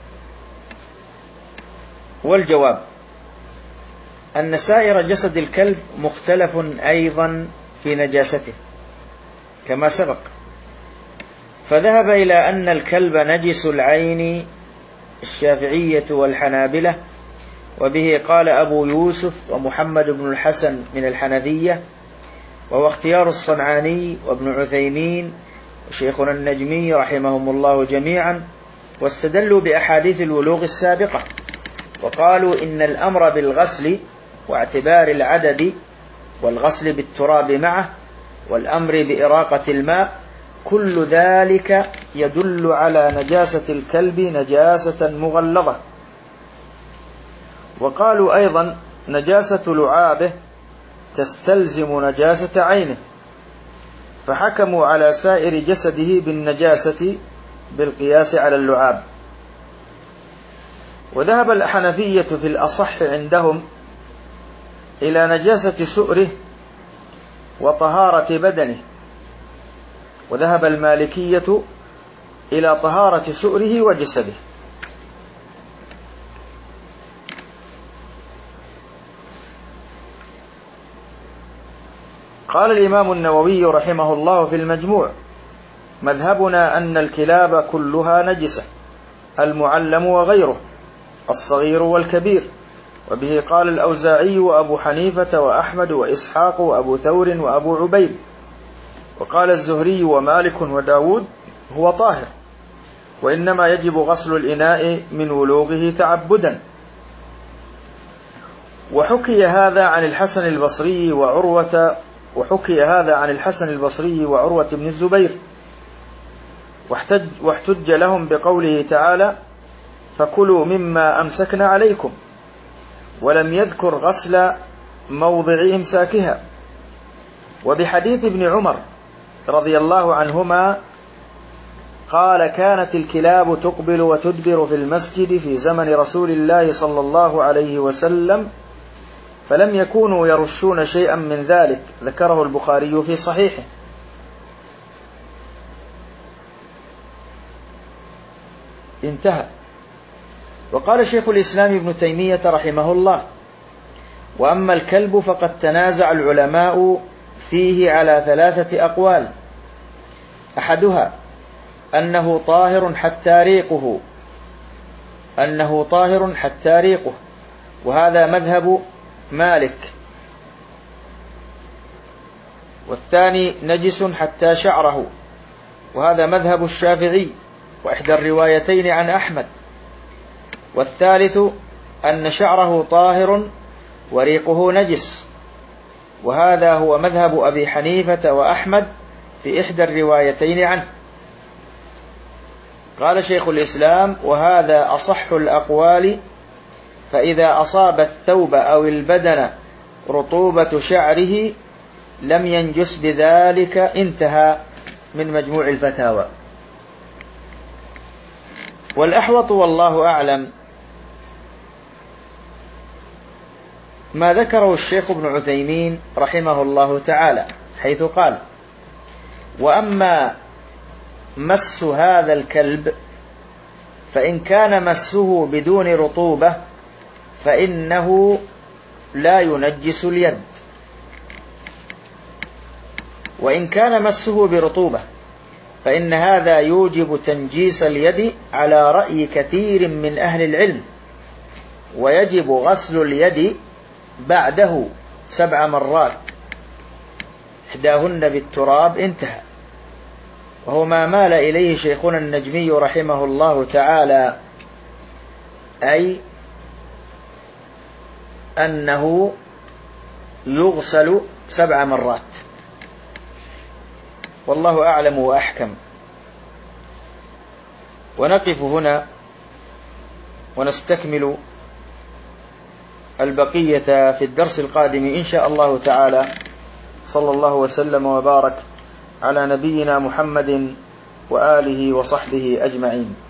والجواب أن سائر جسد الكلب مختلف أيضا في نجاسته كما سبق، فذهب إلى أن الكلب نجس العين الشافعية والحنابلة، وبه قال أبو يوسف ومحمد بن الحسن من الحنفية، وهو اختيار الصنعاني وابن عثيمين وشيخنا النجمي رحمهم الله جميعا. واستدلوا بأحاديث الولوغ السابقة، وقالوا إن الأمر بالغسل واعتبار العدد والغسل بالتراب معه والأمر بإراقة الماء كل ذلك يدل على نجاسة الكلب نجاسة مغلظة. وقالوا أيضا: نجاسة لعابه تستلزم نجاسة عينه، فحكموا على سائر جسده بالنجاسة بالقياس على اللعاب. وذهب الحنفية في الأصح عندهم إلى نجاسة سؤره وطهارة بدنه، وذهب المالكية إلى طهارة سؤره وجسده. قال الإمام النووي رحمه الله في المجموع: مذهبنا أن الكلاب كلها نجسة، المعلم وغيره، الصغير والكبير، وبه قال الأوزاعي وأبو حنيفة وأحمد وإسحاق وأبو ثور وأبو عبيد، وقال الزهري ومالك وداود هو طاهر، وإنما يجب غسل الإناء من ولوغه تعبدا. وحكي هذا عن الحسن البصري وعروة بن الزبير، واحتج لهم بقوله تعالى: فكلوا مما أمسكنا عليكم، ولم يذكر غسل موضع إمساكها. وبحديث ابن عمر رضي الله عنهما قال: كانت الكلاب تقبل وتدبر في المسجد في زمن رسول الله صلى الله عليه وسلم، فلم يكونوا يرشون شيئا من ذلك. ذكره البخاري في صحيحه. انتهى. وقال شيخ الإسلام ابن تيمية رحمه الله: وأما الكلب فقد تنازع العلماء فيه على 3 أقوال: أحدها أنه طاهر حتى ريقه، وهذا مذهب مالك. والثاني نجس حتى شعره، وهذا مذهب الشافعي وإحدى الروايتين عن أحمد. والثالث أن شعره طاهر وريقه نجس، وهذا هو مذهب أبي حنيفة وأحمد في إحدى الروايتين عنه. قال شيخ الإسلام: وهذا أصح الأقوال، فإذا أصاب الثوب أو البدن رطوبة شعره لم ينجس بذلك. انتهى من مجموع الفتاوى. والأحوط والله أعلم ما ذكره الشيخ ابن عثيمين رحمه الله تعالى، حيث قال: وأما مس هذا الكلب فإن كان مسه بدون رطوبة فإنه لا ينجس اليد، وإن كان مسه برطوبة فإن هذا يوجب تنجيس اليد على رأي كثير من أهل العلم، ويجب غسل اليد بعده 7 مرات، إحداهن بالتراب. انتهى. وهو ما مال إليه شيخنا النجمي رحمه الله تعالى، أي أنه يغسل 7 مرات. والله أعلم وأحكم. ونقف هنا ونستكمل البقية في الدرس القادم إن شاء الله تعالى. صلى الله وسلم وبارك على نبينا محمد وآله وصحبه أجمعين.